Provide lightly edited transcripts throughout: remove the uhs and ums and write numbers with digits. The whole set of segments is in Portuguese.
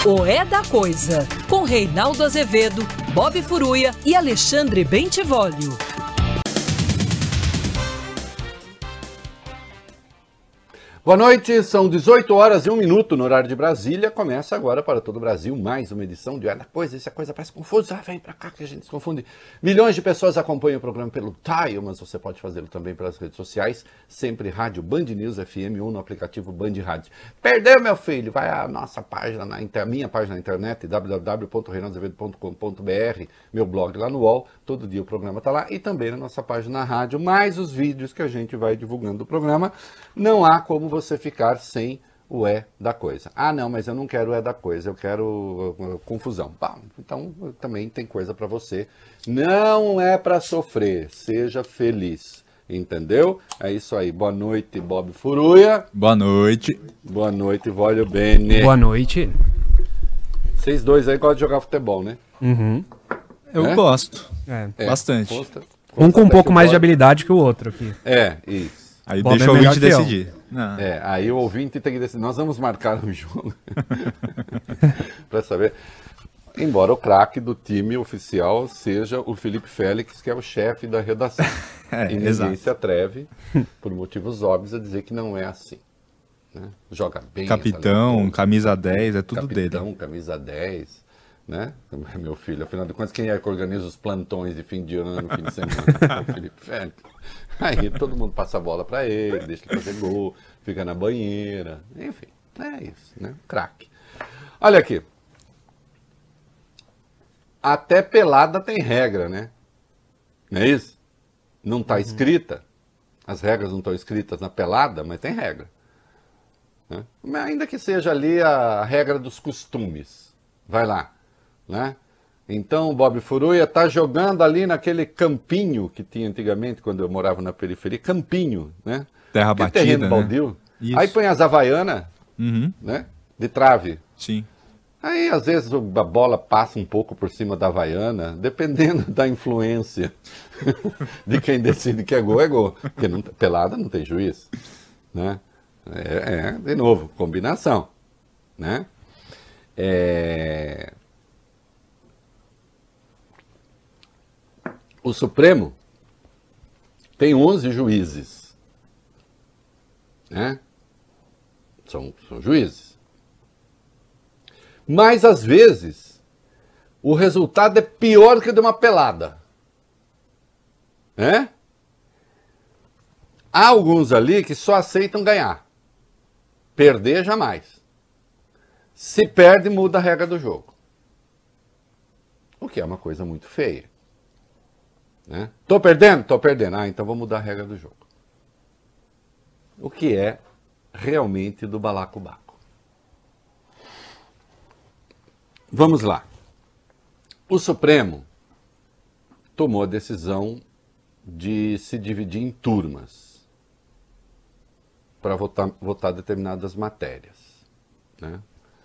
O É da Coisa, com Reinaldo Azevedo, Bob Furuia e Alexandre Bentivolio. Boa noite, são 18 horas e 1 minuto no horário de Brasília. Começa agora para todo o Brasil mais uma edição de É da Coisa. Essa coisa parece confusa, vem pra cá que a gente se confunde. Milhões de pessoas acompanham o programa pelo Tile, mas você pode fazê-lo também pelas redes sociais. Sempre Rádio Band News FM ou no aplicativo Band Rádio. Perdeu, meu filho? Vai à nossa página, minha página na internet, www.reinaldoazevedo.com.br, meu blog lá no UOL. Todo dia o programa está lá e também na nossa página na rádio, mais os vídeos que a gente vai divulgando do programa. Não há como você ficar sem o É da Coisa. Ah, não, mas eu não quero o É da Coisa, eu quero confusão. Bom, então também tem coisa para você. Não é para sofrer, seja feliz. Entendeu? É isso aí. Boa noite, Bob Furuia. Boa noite. Boa noite, Voglio Bene. Boa noite. Vocês dois aí gostam de jogar futebol, né? Uhum. Eu gosto. Bastante. Um com um pouco mais de habilidade que o outro aqui. É, isso. Aí Bob deixa é o melhor ouvinte que eu. decidir. Não. Aí o ouvinte tem que decidir. Nós vamos marcar um jogo para saber. Embora o craque do time oficial seja o Felipe Félix, que é o chefe da redação. E ninguém exato. se atreve, por motivos óbvios, a dizer que não é assim. Né? Joga bem. Capitão, camisa 10, é tudo Capitão, dele. camisa 10. Né? Meu filho, afinal de contas, quem é que organiza os plantões de fim de ano, fim de semana? É o Felipe Félix. Aí todo mundo passa a bola para ele, deixa ele fazer gol, fica na banheira, enfim, é isso, né? Craque. Olha aqui. Até pelada tem regra, né? Não é isso? Não está escrita. As regras não estão escritas na pelada, mas tem regra. Né? Mas ainda que seja ali a regra dos costumes. Vai lá, né? Então o Bob Furuia está jogando ali naquele campinho que tinha antigamente, quando eu morava na periferia. Campinho, né? Terra Aquele batida, terreno né? baldio. Isso. Aí põe as havaianas, Uhum. né? De trave. Sim. Aí, às vezes, a bola passa um pouco por cima da havaiana, dependendo da influência de quem decide que é gol. Porque pelada não tem juiz. Né? De novo, combinação. Né? O Supremo tem 11 juízes. Né? São juízes. Mas, às vezes, o resultado é pior que o de uma pelada. Né? Há alguns ali que só aceitam ganhar. Perder, jamais. Se perde, muda a regra do jogo. O que é uma coisa muito feia. Né? Tô perdendo? Tô perdendo. Ah, então vou mudar a regra do jogo. O que é realmente do balacobaco. Vamos lá. O Supremo tomou a decisão de se dividir em turmas para votar determinadas matérias, né?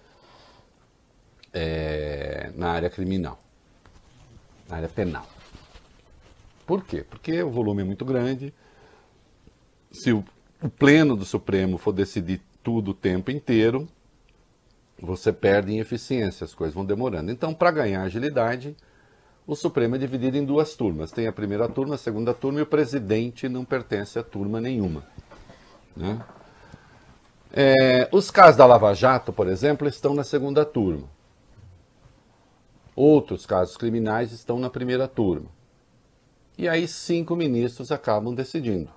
Na área criminal, na área penal. Por quê? Porque o volume é muito grande. Se o pleno do Supremo for decidir tudo o tempo inteiro, você perde em eficiência, as coisas vão demorando. Então, para ganhar agilidade, o Supremo é dividido em duas turmas. Tem a primeira turma, a segunda turma, e o presidente não pertence a turma nenhuma. Né? Os casos da Lava Jato, por exemplo, estão na segunda turma. Outros casos criminais estão na primeira turma. E aí 5 ministros acabam decidindo.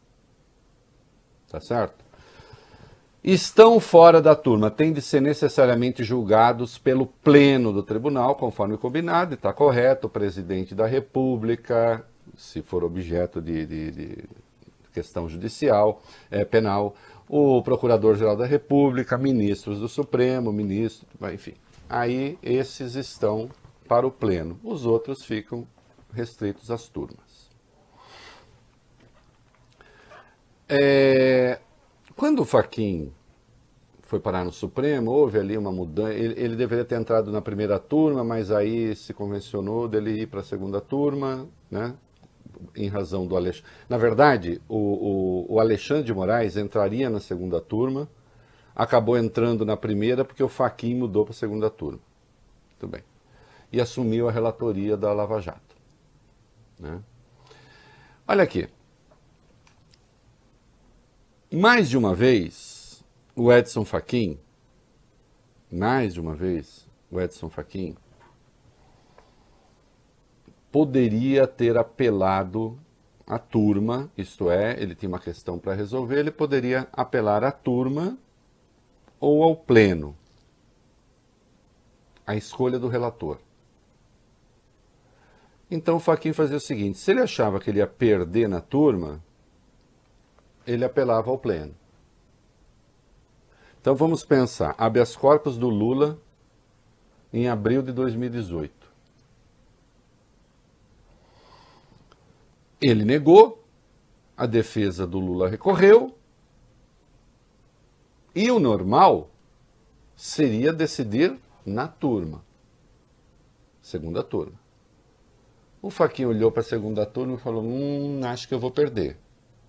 Tá certo? Estão fora da turma, têm de ser necessariamente julgados pelo pleno do tribunal, conforme combinado, e está correto, o presidente da República, se for objeto de questão judicial, penal, o procurador-geral da República, ministros do Supremo, enfim. Aí esses estão para o pleno, os outros ficam restritos às turmas. Quando o Fachin foi parar no Supremo, houve ali uma mudança. Ele deveria ter entrado na primeira turma, mas aí se convencionou dele ir para a segunda turma, né? Em razão do Alexandre. Na verdade, o Alexandre de Moraes entraria na segunda turma, acabou entrando na primeira porque o Fachin mudou para a segunda turma. Muito bem. E assumiu a relatoria da Lava Jato. Né? Olha aqui. Mais de uma vez, o Edson Fachin, poderia ter apelado à turma, isto é, ele tinha uma questão para resolver, ele poderia apelar à turma ou ao pleno. A escolha do relator. Então o Fachin fazia o seguinte, se ele achava que ele ia perder na turma, ele apelava ao pleno. Então vamos pensar, habeas corpus do Lula em abril de 2018. Ele negou, a defesa do Lula recorreu, e o normal seria decidir na turma, segunda turma. O Fachin olhou para a segunda turma e falou, acho que eu vou perder.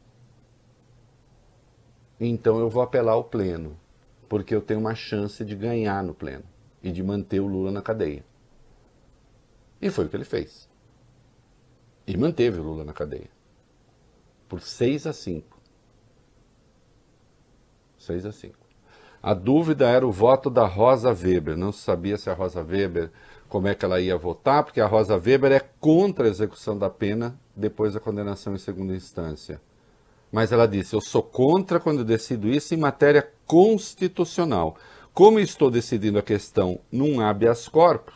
Então eu vou apelar ao pleno, porque eu tenho uma chance de ganhar no pleno e de manter o Lula na cadeia. E foi o que ele fez. E manteve o Lula na cadeia. Por 6-5. 6-5. A dúvida era o voto da Rosa Weber. Não se sabia se a Rosa Weber, como é que ela ia votar, porque a Rosa Weber é contra a execução da pena depois da condenação em segunda instância. Mas ela disse, eu sou contra quando eu decido isso em matéria constitucional. Como estou decidindo a questão num habeas corpus,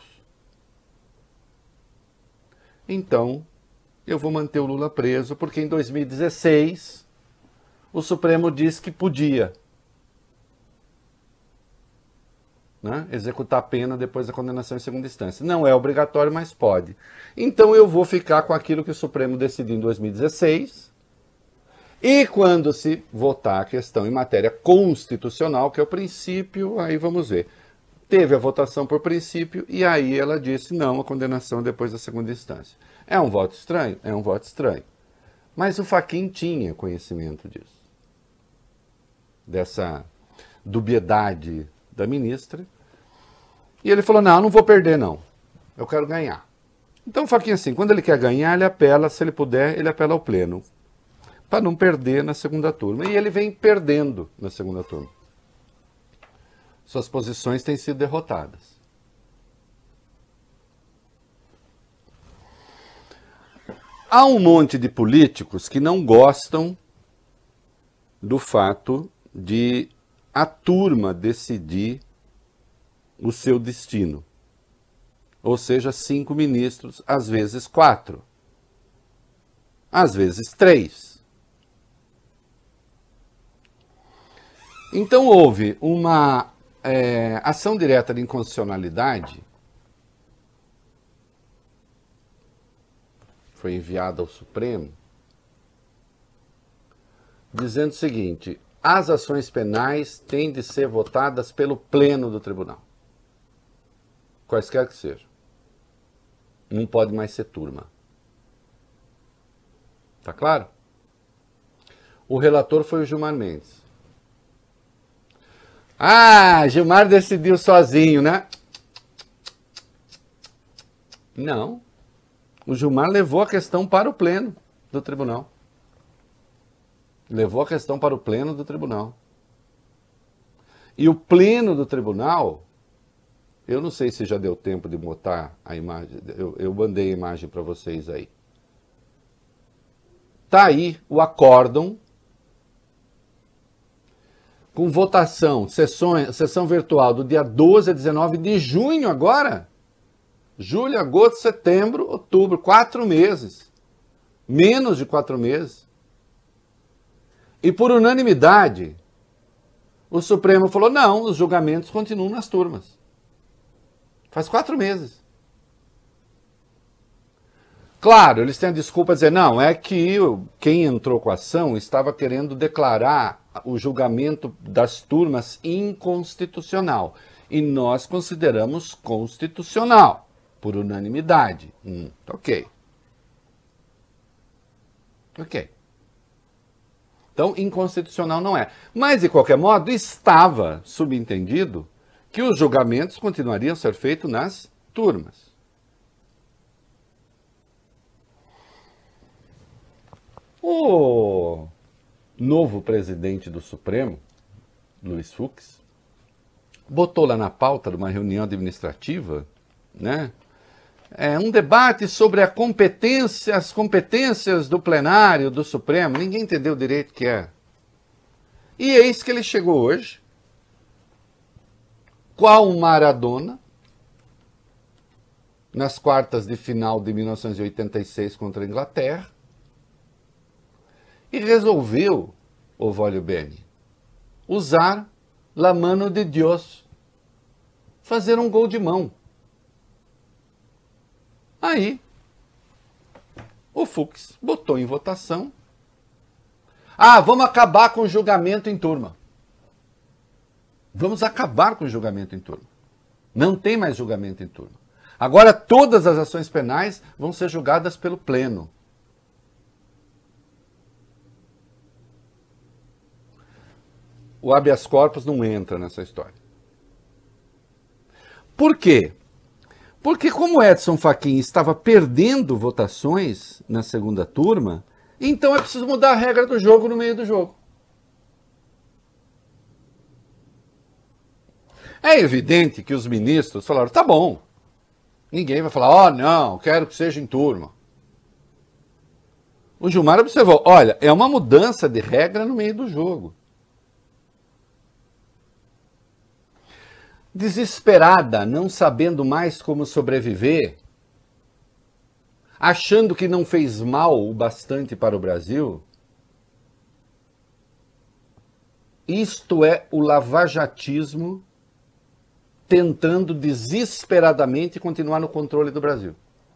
então eu vou manter o Lula preso, porque em 2016 o Supremo disse que podia, né, executar a pena depois da condenação em segunda instância. Não é obrigatório, mas pode. Então eu vou ficar com aquilo que o Supremo decidiu em 2016, e quando se votar a questão em matéria constitucional, que é o princípio, aí vamos ver. Teve a votação por princípio, e aí ela disse não, a condenação é depois da segunda instância. É um voto estranho? É um voto estranho. Mas o Fachin tinha conhecimento disso. Dessa dubiedade da ministra. E ele falou, não vou perder não. Eu quero ganhar. Então o Fachin, assim, quando ele quer ganhar, ele apela, se ele puder, ele apela ao pleno. Para não perder na segunda turma. E ele vem perdendo na segunda turma. Suas posições têm sido derrotadas. Há um monte de políticos que não gostam do fato de a turma decidir o seu destino. Ou seja, 5 ministros, às vezes 4. Às vezes 3. Então houve uma ação direta de inconstitucionalidade, foi enviada ao Supremo, dizendo o seguinte, as ações penais têm de ser votadas pelo pleno do tribunal, quaisquer que sejam. Não pode mais ser turma. Tá claro? O relator foi o Gilmar Mendes. Gilmar decidiu sozinho, né? Não. O Gilmar levou a questão para o pleno do tribunal. Levou a questão para o pleno do tribunal. E o pleno do tribunal, eu não sei se já deu tempo de botar a imagem, eu mandei a imagem para vocês aí. Tá aí o acórdão com votação, sessão virtual do dia 12 a 19 de junho agora. Julho, agosto, setembro, outubro, 4 meses. Menos de 4 meses. E por unanimidade, o Supremo falou, não, os julgamentos continuam nas turmas. Faz 4 meses. Claro, eles têm a desculpa de dizer, não, é que quem entrou com a ação estava querendo declarar o julgamento das turmas inconstitucional. E nós consideramos constitucional, por unanimidade. Ok. Ok. Então, inconstitucional não é. Mas, de qualquer modo, estava subentendido que os julgamentos continuariam a ser feitos nas turmas. O novo presidente do Supremo, Luiz Fux, botou lá na pauta de uma reunião administrativa, né, um debate sobre as competências do plenário do Supremo. Ninguém entendeu direito o que é. E eis que ele chegou hoje, qual Maradona, nas quartas de final de 1986 contra a Inglaterra, e resolveu, o voglio bene, usar la mano de Deus, fazer um gol de mão. Aí, o Fux botou em votação. Vamos acabar com o julgamento em turma. Vamos acabar com o julgamento em turma. Não tem mais julgamento em turma. Agora todas as ações penais vão ser julgadas pelo pleno. O habeas corpus não entra nessa história. Por quê? Porque como Edson Fachin estava perdendo votações na segunda turma, então é preciso mudar a regra do jogo no meio do jogo. É evidente que os ministros falaram, tá bom, ninguém vai falar, não, quero que seja em turma. O Gilmar observou, olha, é uma mudança de regra no meio do jogo. Desesperada, não sabendo mais como sobreviver, achando que não fez mal o bastante para o Brasil, isto é o lavajatismo tentando desesperadamente continuar no controle do Brasil.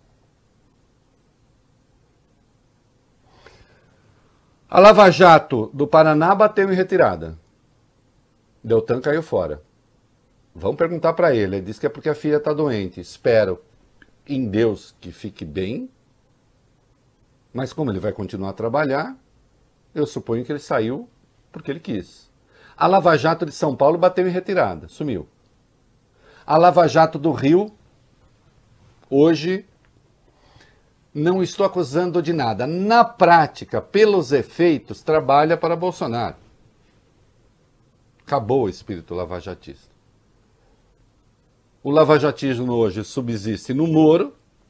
A Lava Jato do Paraná bateu em retirada. Deltan caiu fora. Vamos perguntar para ele. Ele disse que é porque a filha está doente. Espero em Deus que fique bem. Mas como ele vai continuar a trabalhar, eu suponho que ele saiu porque ele quis. A Lava Jato de São Paulo bateu em retirada. Sumiu. A Lava Jato do Rio, hoje, não estou acusando de nada. Na prática, pelos efeitos, trabalha para Bolsonaro. Acabou o espírito lavajatista. O lavajatismo hoje subsiste no Moro,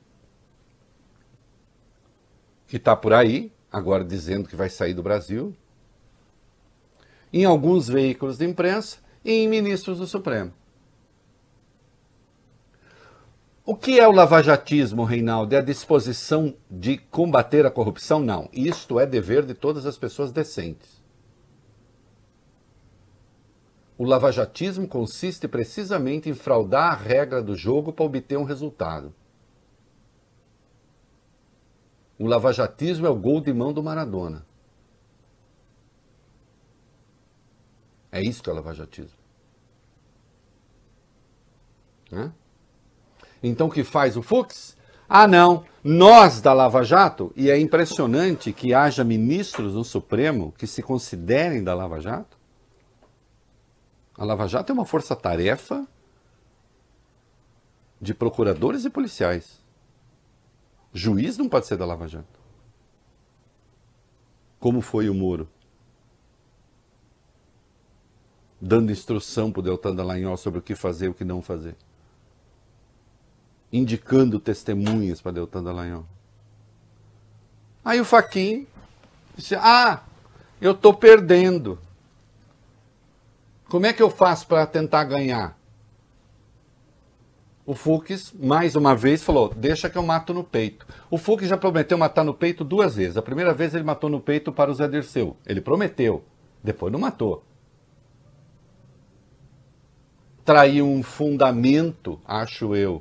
que está por aí, agora dizendo que vai sair do Brasil, em alguns veículos de imprensa e em ministros do Supremo. O que é o lavajatismo, Reinaldo? É a disposição de combater a corrupção? Não. Isto é dever de todas as pessoas decentes. O lavajatismo consiste precisamente em fraudar a regra do jogo para obter um resultado. O lavajatismo é o gol de mão do Maradona. É isso que é o lavajatismo. Então o que faz o Fux? Não, nós da Lava Jato, e é impressionante que haja ministros no Supremo que se considerem da Lava Jato. A Lava Jato é uma força-tarefa de procuradores e policiais. Juiz não pode ser da Lava Jato. Como foi o Moro? Dando instrução para o Deltan Dallagnol sobre o que fazer e o que não fazer. Indicando testemunhas para Deltan Dallagnol. Aí o Fachin disse, eu estou perdendo. Como é que eu faço para tentar ganhar? O Fux, mais uma vez, falou, deixa que eu mato no peito. O Fux já prometeu matar no peito 2 vezes. A primeira vez ele matou no peito para o Zé Dirceu. Ele prometeu, depois não matou. Traiu um fundamento, acho eu,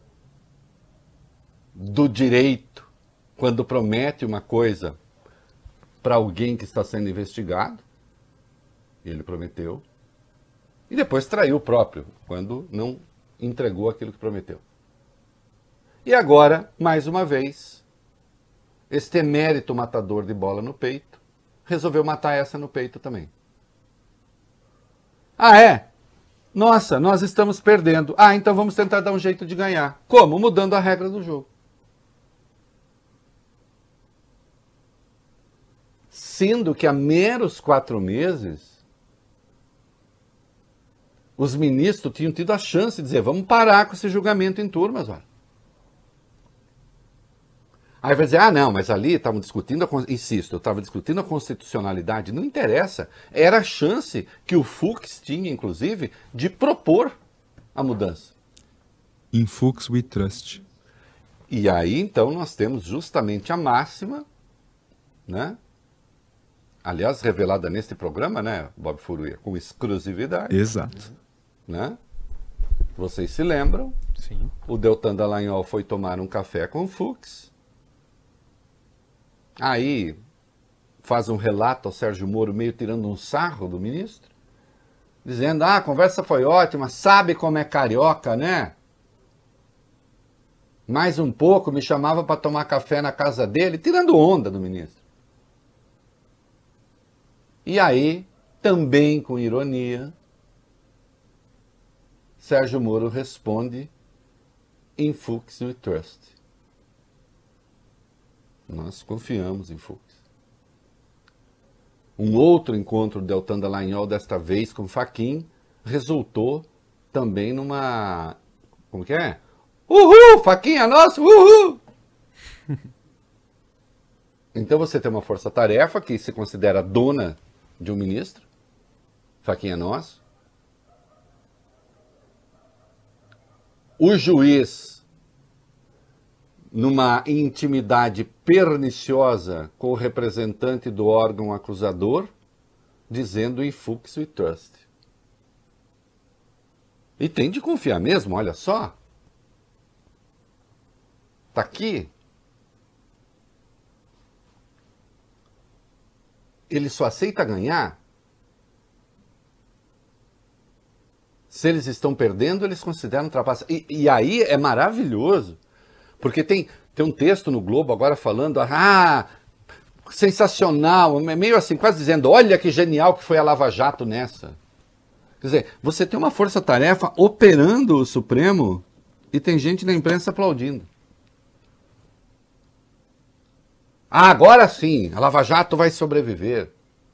do direito, quando promete uma coisa para alguém que está sendo investigado. Ele prometeu. E depois traiu o próprio, quando não entregou aquilo que prometeu. E agora, mais uma vez, este emérito matador de bola no peito resolveu matar essa no peito também. Ah, é? Nossa, nós estamos perdendo. Ah, então vamos tentar dar um jeito de ganhar. Como? Mudando a regra do jogo. Sendo que há meros 4 meses, os ministros tinham tido a chance de dizer, vamos parar com esse julgamento em turmas, olha. Aí vai dizer, ah não, mas ali estavam discutindo, insisto, eu estava discutindo a constitucionalidade, não interessa. Era a chance que o Fux tinha, inclusive, de propor a mudança. In Fux we trust. E aí, então, nós temos justamente a máxima, né? Aliás, revelada neste programa, né, Bob Furuia, com exclusividade. Exato. Né? Vocês se lembram? Sim. O Deltan Dallagnol foi tomar um café com o Fux. Aí faz um relato ao Sérgio Moro, meio tirando um sarro do ministro, dizendo, ah, a conversa foi ótima, sabe como é carioca, né? Mais um pouco me chamava para tomar café na casa dele, tirando onda do ministro. E aí, também com ironia, Sérgio Moro responde, in Fux we trust. Nós confiamos em Fux. Um outro encontro do Deltan Dallagnol, desta vez com Fachin, resultou também numa... Como que é? Uhul! Fachin é nosso! Uhul! Então você tem uma força-tarefa que se considera dona de um ministro. Fachin é nosso. O juiz, numa intimidade perniciosa com o representante do órgão acusador, dizendo in Fux we trust. E tem de confiar mesmo, olha só. Está aqui. Ele só aceita ganhar se eles estão perdendo, eles consideram trapaça. E aí é maravilhoso, porque tem um texto no Globo agora falando, sensacional, meio assim, quase dizendo, olha que genial que foi a Lava Jato nessa. Quer dizer, você tem uma força-tarefa operando o Supremo e tem gente na imprensa aplaudindo. Ah, agora sim, a Lava Jato vai sobreviver.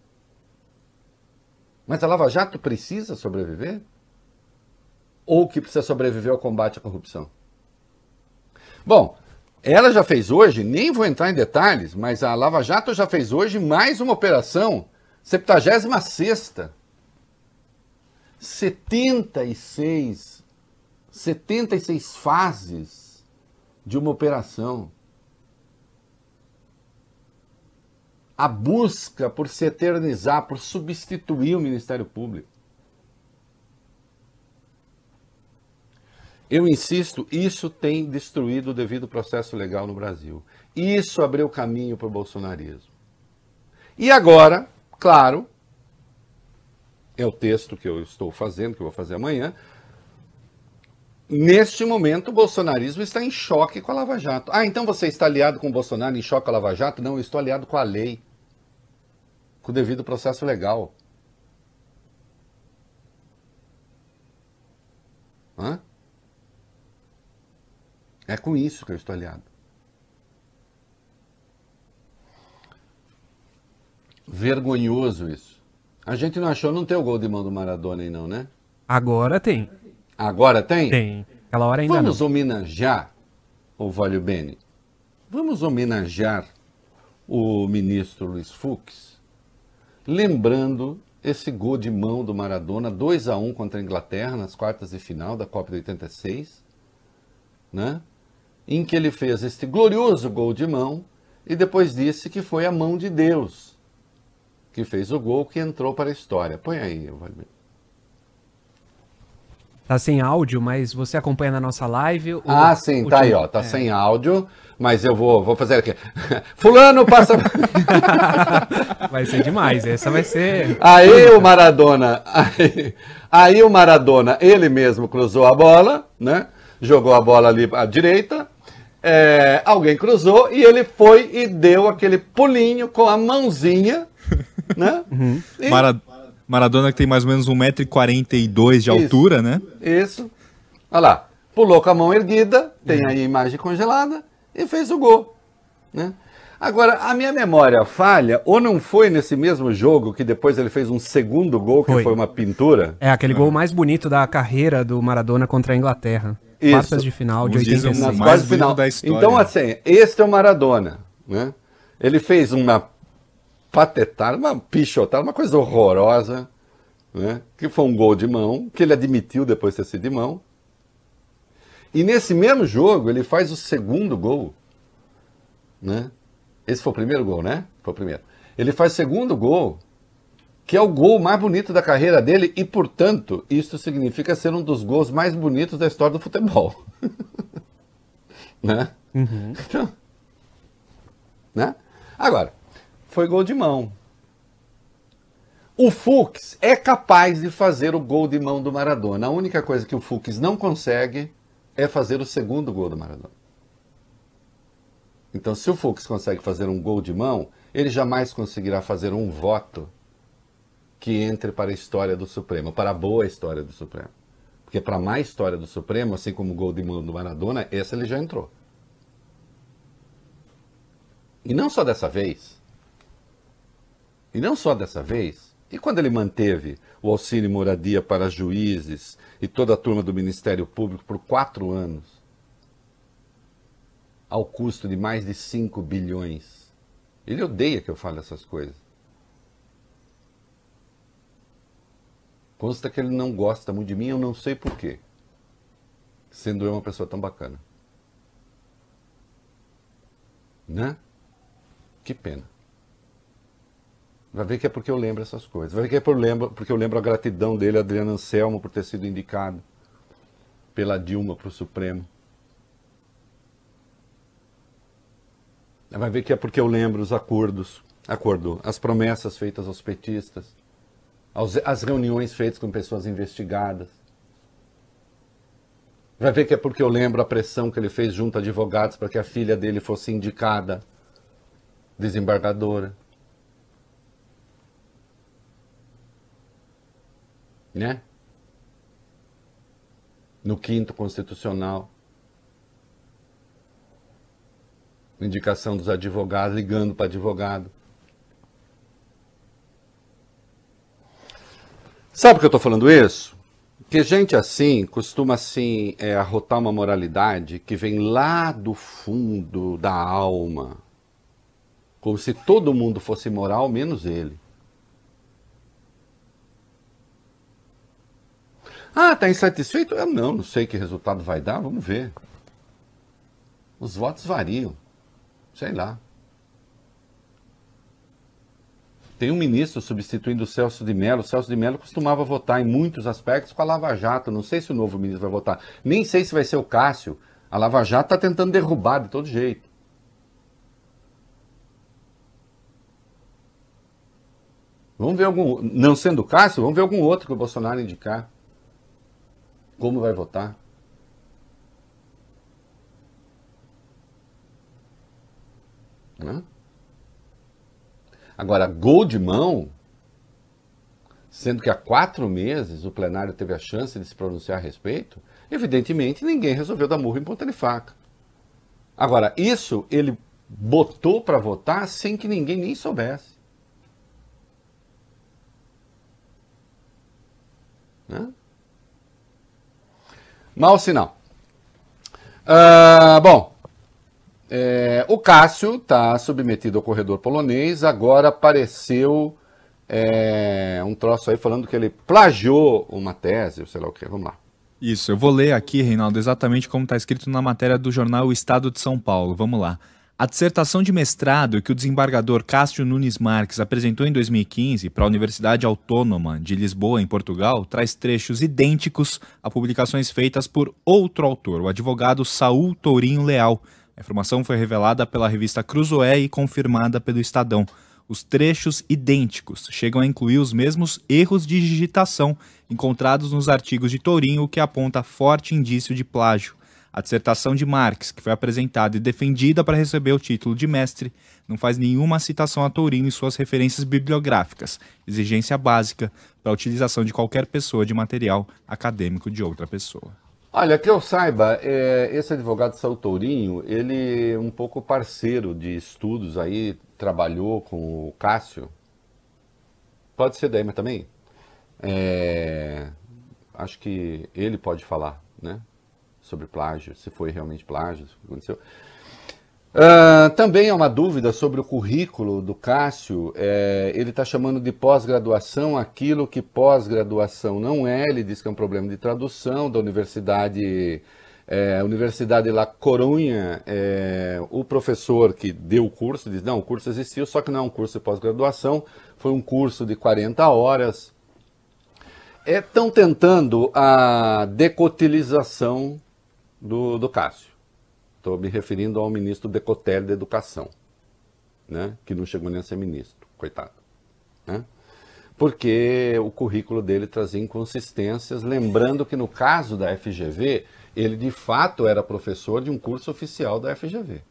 Mas a Lava Jato precisa sobreviver? Ou que precisa sobreviver ao combate à corrupção? Bom, ela já fez hoje, nem vou entrar em detalhes, mas a Lava Jato já fez hoje mais uma operação, 76ª. 76 fases de uma operação. A busca por se eternizar, por substituir o Ministério Público. Eu insisto, isso tem destruído o devido processo legal no Brasil. Isso abriu caminho para o bolsonarismo. E agora, claro, é o texto que eu estou fazendo, que eu vou fazer amanhã. Neste momento, o bolsonarismo está em choque com a Lava Jato. Ah, então você está aliado com o Bolsonaro em choque com a Lava Jato? Não, eu estou aliado com a lei, com o devido processo legal. Hã? É com isso que eu estou aliado. Vergonhoso isso. A gente não achou, não tem o gol de mão do Maradona aí não, né? Agora tem. Agora tem? Tem. Aquela hora ainda Vamos não. homenagear o Valio Bene. Vamos homenagear o ministro Luiz Fux, lembrando esse gol de mão do Maradona, 2-1 contra a Inglaterra, nas quartas de final da Copa de 86, né? Em que ele fez este glorioso gol de mão e depois disse que foi a mão de Deus que fez o gol que entrou para a história. Põe aí, Valio. Tá sem áudio, mas você acompanha na nossa live. Ah, sim, tá aí, ó. Tá sem áudio, mas eu vou fazer aqui. Fulano passa. Vai ser demais, essa vai ser. Aí o Maradona. Aí o Maradona, ele mesmo cruzou a bola, né? Jogou a bola ali à direita. Alguém cruzou e ele foi e deu aquele pulinho com a mãozinha, né? E- Maradona que tem mais ou menos 1,42 m de altura, né? Isso. Olha lá. Pulou com a mão erguida, tem aí a imagem congelada, e fez o gol, né? Agora, a minha memória falha, ou não foi nesse mesmo jogo que depois ele fez um segundo gol, que foi uma pintura? É, aquele gol mais bonito da carreira do Maradona contra a Inglaterra. Isso. Quartas de final de Uns dizem 86. mais Quase bonito final. da história. Então, assim, este é o Maradona, né? Ele fez uma patetada, uma pichotada, uma coisa horrorosa, né? Que foi um gol de mão, que ele admitiu depois de ter sido de mão. E nesse mesmo jogo, ele faz o segundo gol, né? Esse foi o primeiro gol, né? Foi o primeiro. Ele faz o segundo gol, que é o gol mais bonito da carreira dele, e, portanto, isso significa ser um dos gols mais bonitos da história do futebol. Né? Então, né? Agora, foi gol de mão. O Fux é capaz de fazer o gol de mão do Maradona. A única coisa que o Fux não consegue é fazer o segundo gol do Maradona. Então, se o Fux consegue fazer um gol de mão, ele jamais conseguirá fazer um voto que entre para a história do Supremo, para a boa história do Supremo. Porque para a má história do Supremo, assim como o gol de mão do Maradona, esse ele já entrou. E não só dessa vez. E não só dessa vez. E quando ele manteve o auxílio moradia para juízes e toda a turma do Ministério Público por 4 anos, ao custo de mais de 5 bilhões. Ele odeia que eu fale essas coisas. Consta que ele não gosta muito de mim, eu não sei porquê. Sendo eu uma pessoa tão bacana. Né? Que pena. Vai ver que é porque eu lembro essas coisas. Vai ver que é porque eu lembro a gratidão dele, Adriano Anselmo, por ter sido indicado pela Dilma para o Supremo. Vai ver que é porque eu lembro os as promessas feitas aos petistas, as reuniões feitas com pessoas investigadas. Vai ver que é porque eu lembro a pressão que ele fez junto a advogados para que a filha dele fosse indicada desembargadora. Né? No 5º Constitucional. Indicação dos advogados, ligando para advogado. Sabe por que eu estou falando isso? Porque gente assim costuma assim arrotar uma moralidade que vem lá do fundo da alma. Como se todo mundo fosse moral, menos ele. Ah, está insatisfeito? Eu não sei que resultado vai dar, vamos ver. Os votos variam. Sei lá. Tem um ministro substituindo o Celso de Mello. O Celso de Mello costumava votar em muitos aspectos com a Lava Jato. Não sei se o novo ministro vai votar. Nem sei se vai ser o Cássio. A Lava Jato está tentando derrubar de todo jeito. Vamos ver algum... Não sendo o Cássio, vamos ver algum outro que o Bolsonaro indicar. Como vai votar? Né? Agora, gol de mão, sendo que há 4 meses o plenário teve a chance de se pronunciar a respeito, evidentemente ninguém resolveu dar murro em ponta de faca. Agora, isso ele botou para votar sem que ninguém nem soubesse. Né? Mau sinal. Bom, o Cássio está submetido ao corredor polonês. Agora apareceu um troço aí falando que ele plagiou uma tese, ou sei lá o que. Vamos lá. Isso, eu vou ler aqui, Reinaldo, exatamente como está escrito na matéria do jornal O Estado de São Paulo. Vamos lá. A dissertação de mestrado que o desembargador Cássio Nunes Marques apresentou em 2015 para a Universidade Autônoma de Lisboa, em Portugal, traz trechos idênticos a publicações feitas por outro autor, o advogado Saul Tourinho Leal. A informação foi revelada pela revista Cruzoé e confirmada pelo Estadão. Os trechos idênticos chegam a incluir os mesmos erros de digitação encontrados nos artigos de Tourinho, o que aponta forte indício de plágio. A dissertação de Marx, que foi apresentada e defendida para receber o título de mestre, não faz nenhuma citação a Tourinho em suas referências bibliográficas, exigência básica para a utilização de qualquer pessoa de material acadêmico de outra pessoa. Olha, que eu saiba, esse advogado Saul Tourinho, ele é um pouco parceiro de estudos aí, trabalhou com o Cássio. Pode ser daí, mas também acho que ele pode falar, né, sobre plágio, se foi realmente plágio, se aconteceu. Também há uma dúvida sobre o currículo do Cássio. Ele está chamando de pós-graduação aquilo que pós-graduação não é. Ele diz que é um problema de tradução da Universidade La Coruña. O professor que deu o curso diz, não, o curso existiu, só que não é um curso de pós-graduação, foi um curso de 40 horas. Estão tentando a decotilização do Cássio. Estou me referindo ao ministro Decotelli da Educação, né? Que não chegou nem a ser ministro, coitado. Né? Porque o currículo dele trazia inconsistências, lembrando que no caso da FGV, ele de fato era professor de um curso oficial da FGV.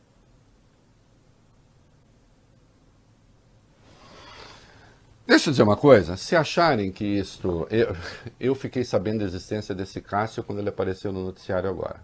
Deixa eu dizer uma coisa, se acharem que isto... Eu fiquei sabendo da existência desse Cássio quando ele apareceu no noticiário agora.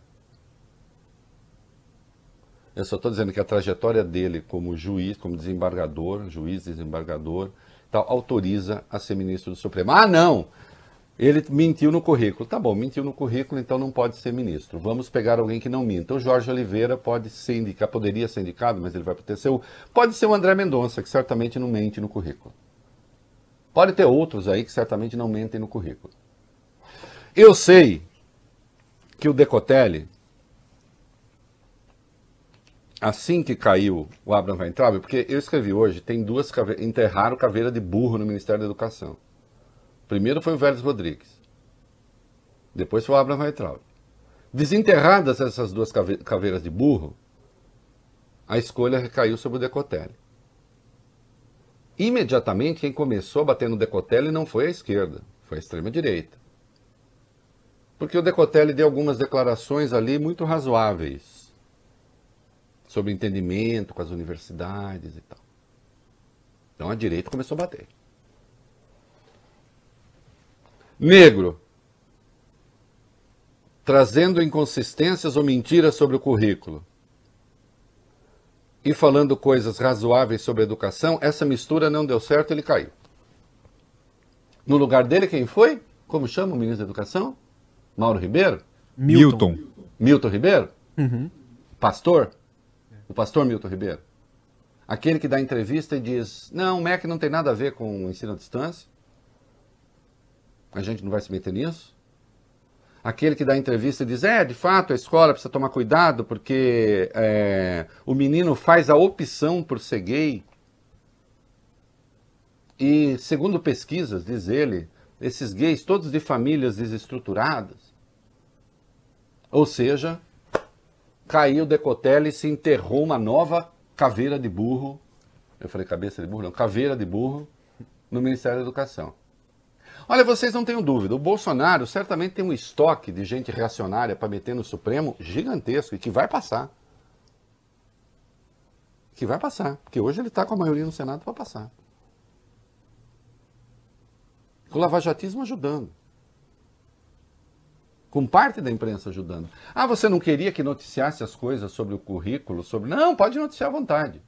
Eu só estou dizendo que a trajetória dele como juiz, como desembargador, juiz-desembargador, tal, autoriza a ser ministro do Supremo. Ah, não! Ele mentiu no currículo. Tá bom, mentiu no currículo, então não pode ser ministro. Vamos pegar alguém que não minta. O Jorge Oliveira pode ser indicado, poderia ser indicado, mas ele vai para o TCU. Pode ser o André Mendonça, que certamente não mente no currículo. Pode ter outros aí que certamente não mentem no currículo. Eu sei que o Decotelli, assim que caiu o Abraham Weintraub, porque eu escrevi hoje, tem duas caveiras, enterraram caveira de burro no Ministério da Educação. Primeiro foi o Vélez Rodrigues. Depois foi o Abraham Weintraub. Desenterradas essas duas caveiras de burro, a escolha recaiu sobre o Decotelli. Imediatamente, quem começou a bater no Decotelli não foi a esquerda, foi a extrema-direita. Porque o Decotelli deu algumas declarações ali muito razoáveis sobre entendimento com as universidades e tal. Então a direita começou a bater. Negro, trazendo inconsistências ou mentiras sobre o currículo e falando coisas razoáveis sobre a educação, essa mistura não deu certo, ele caiu. No lugar dele, quem foi? Como chama o ministro da Educação? Mauro Ribeiro? Milton. Milton Ribeiro? Uhum. Pastor? O pastor Milton Ribeiro? Aquele que dá entrevista e diz, não, o MEC não tem nada a ver com o ensino à distância. A gente não vai se meter nisso. Aquele que dá entrevista e diz, de fato, a escola precisa tomar cuidado porque o menino faz a opção por ser gay. E, segundo pesquisas, diz ele, esses gays todos de famílias desestruturadas. Ou seja, caiu o Decotelli e se enterrou uma nova caveira de burro. Eu falei cabeça de burro? Não, caveira de burro no Ministério da Educação. Olha, vocês não tenham dúvida, o Bolsonaro certamente tem um estoque de gente reacionária para meter no Supremo gigantesco e que vai passar. Que vai passar, porque hoje ele está com a maioria no Senado para passar. Com o lavajatismo ajudando. Com parte da imprensa ajudando. Ah, você não queria que noticiasse as coisas sobre o currículo? Não, pode noticiar à vontade.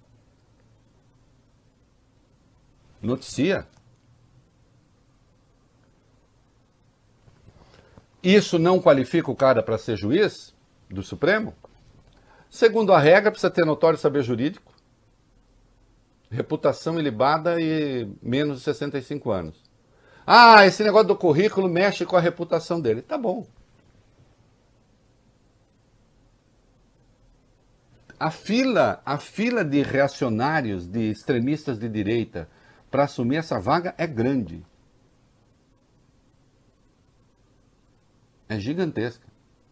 Noticia. Isso não qualifica o cara para ser juiz do Supremo? Segundo a regra, precisa ter notório saber jurídico, reputação ilibada e menos de 65 anos. Ah, esse negócio do currículo mexe com a reputação dele. Tá bom. A fila de reacionários, de extremistas de direita, para assumir essa vaga é grande. É gigantesca.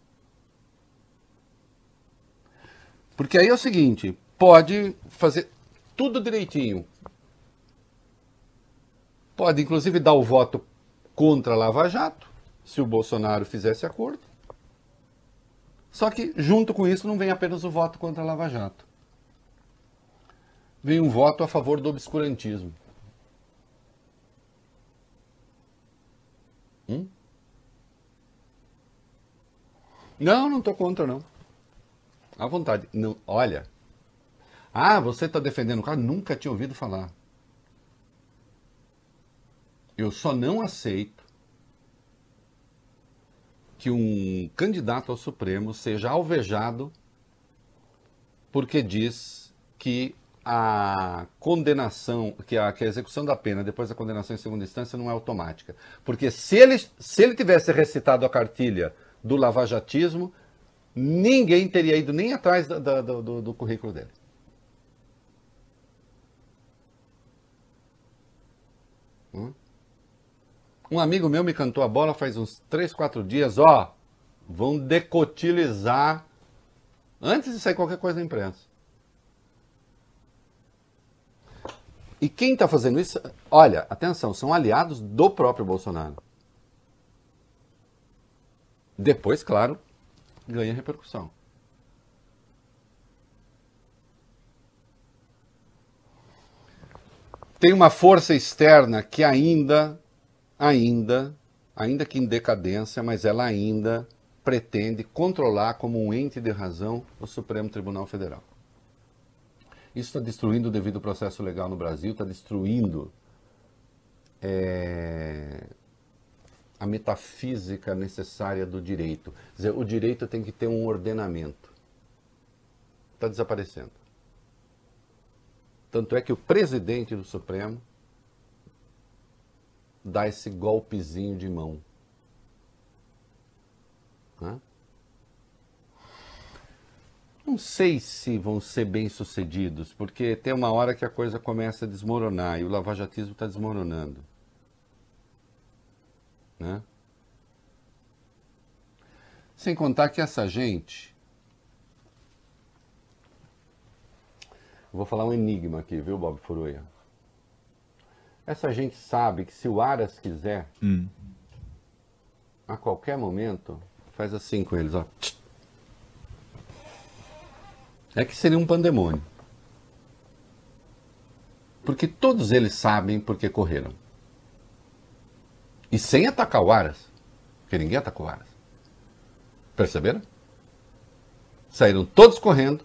Porque aí é o seguinte, pode fazer tudo direitinho. Pode, inclusive, dar o voto contra a Lava Jato, se o Bolsonaro fizesse acordo. Só que, junto com isso, não vem apenas o voto contra a Lava Jato. Vem um voto a favor do obscurantismo. Não estou contra, não. À vontade. Não, olha. Ah, você está defendendo o cara? Nunca tinha ouvido falar. Eu só não aceito que um candidato ao Supremo seja alvejado porque diz que a condenação, que a execução da pena depois da condenação em segunda instância não é automática. Porque se ele tivesse recitado a cartilha do lavajatismo, ninguém teria ido nem atrás do currículo dele. Um amigo meu me cantou a bola faz uns 3, 4 dias, vão decotilizar antes de sair qualquer coisa na imprensa. E quem está fazendo isso, olha, atenção, são aliados do próprio Bolsonaro. Depois, claro, ganha repercussão. Tem uma força externa que ainda que em decadência, mas ela ainda pretende controlar como um ente de razão o Supremo Tribunal Federal. Isso está destruindo o devido processo legal no Brasil, está destruindo a metafísica necessária do direito. Quer dizer, o direito tem que ter um ordenamento. Está desaparecendo. Tanto é que o presidente do Supremo dá esse golpezinho de mão. Não sei se vão ser bem-sucedidos, porque tem uma hora que a coisa começa a desmoronar e o lavajatismo está desmoronando. Né? Sem contar que essa gente... Vou falar um enigma aqui, viu, Bob Furuia? Essa gente sabe que se o Aras quiser, a qualquer momento, faz assim com eles, ó. É que seria um pandemônio. Porque todos eles sabem por que correram. E sem atacar o Aras, porque ninguém atacou o Aras. Perceberam? Saíram todos correndo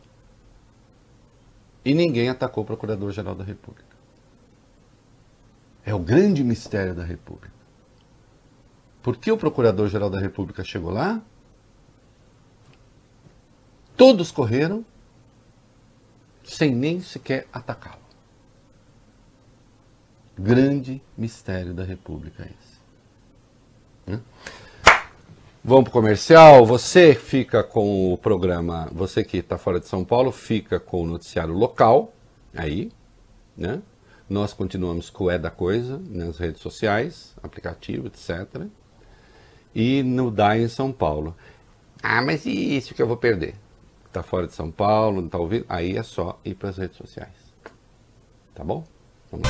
e ninguém atacou o Procurador-Geral da República. É o grande mistério da República. Por que o Procurador-Geral da República chegou lá? Todos correram sem nem sequer atacá-lo. Grande mistério da República esse. Vamos para o comercial. Você fica com o programa, você que está fora de São Paulo, fica com o noticiário local, aí, né? Nós continuamos com o É da Coisa, nas redes sociais, aplicativo, etc. E no DAI em São Paulo. Ah, mas e isso que eu vou perder? Está fora de São Paulo, não está ouvindo? Aí é só ir para as redes sociais. Tá bom? Vamos lá.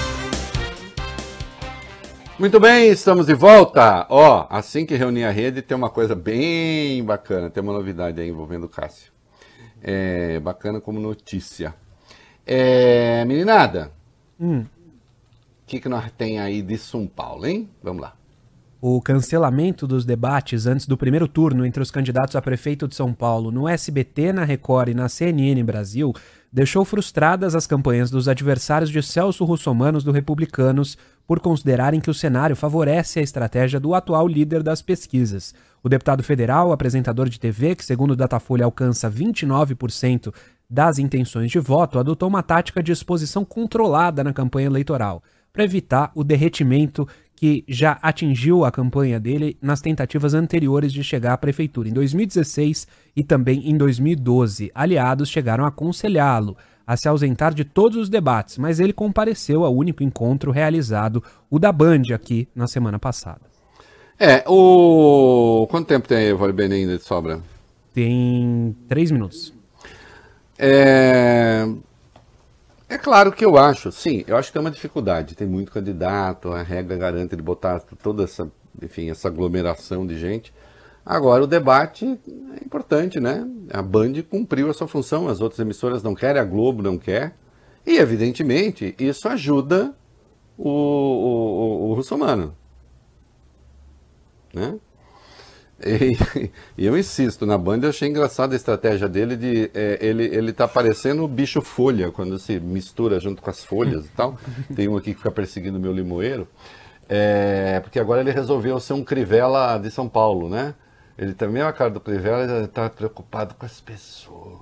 Muito bem, estamos de volta. Assim que reunir a rede, tem uma coisa bem bacana. Tem uma novidade aí envolvendo o Cássio. Bacana como notícia. Meninada, o que nós tem aí de São Paulo, hein? Vamos lá. O cancelamento dos debates antes do primeiro turno entre os candidatos a prefeito de São Paulo no SBT, na Record e na CNN Brasil deixou frustradas as campanhas dos adversários de Celso Russomano do Republicanos por considerarem que o cenário favorece a estratégia do atual líder das pesquisas. O deputado federal, apresentador de TV, que segundo o Datafolha alcança 29% das intenções de voto, adotou uma tática de exposição controlada na campanha eleitoral, para evitar o derretimento que já atingiu a campanha dele nas tentativas anteriores de chegar à prefeitura. Em 2016 e também em 2012, aliados chegaram a aconselhá-lo a se ausentar de todos os debates, mas ele compareceu ao único encontro realizado, o da Band, aqui na semana passada. Quanto tempo tem aí, Valbene, ainda de sobra? Tem 3 minutos. É claro que eu acho que tem uma dificuldade, tem muito candidato, a regra garante ele botar toda essa, enfim, essa aglomeração de gente, Agora, o debate é importante, né? A Band cumpriu a sua função, as outras emissoras não querem, a Globo não quer. E, evidentemente, isso ajuda o Russomano, né? E eu insisto, na Band eu achei engraçada a estratégia dele de ele tá parecendo o bicho folha, quando se mistura junto com as folhas e tal. Tem um aqui que fica perseguindo o meu limoeiro. Porque agora ele resolveu ser um Crivella de São Paulo, né? Ele também é a cara do Crivella, ele está preocupado com as pessoas,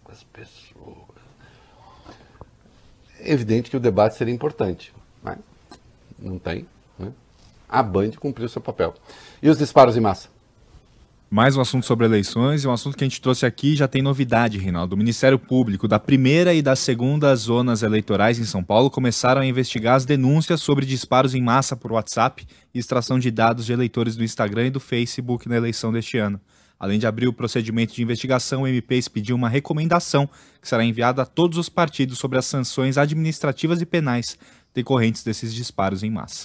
É evidente que o debate seria importante, mas não tem, né? A Band cumpriu seu papel. E os disparos em massa? Mais um assunto sobre eleições, e um assunto que a gente trouxe aqui já tem novidade, Reinaldo. O Ministério Público da primeira e da segunda zonas eleitorais em São Paulo começaram a investigar as denúncias sobre disparos em massa por WhatsApp e extração de dados de eleitores do Instagram e do Facebook na eleição deste ano. Além de abrir o procedimento de investigação, o MP expediu uma recomendação que será enviada a todos os partidos sobre as sanções administrativas e penais decorrentes desses disparos em massa.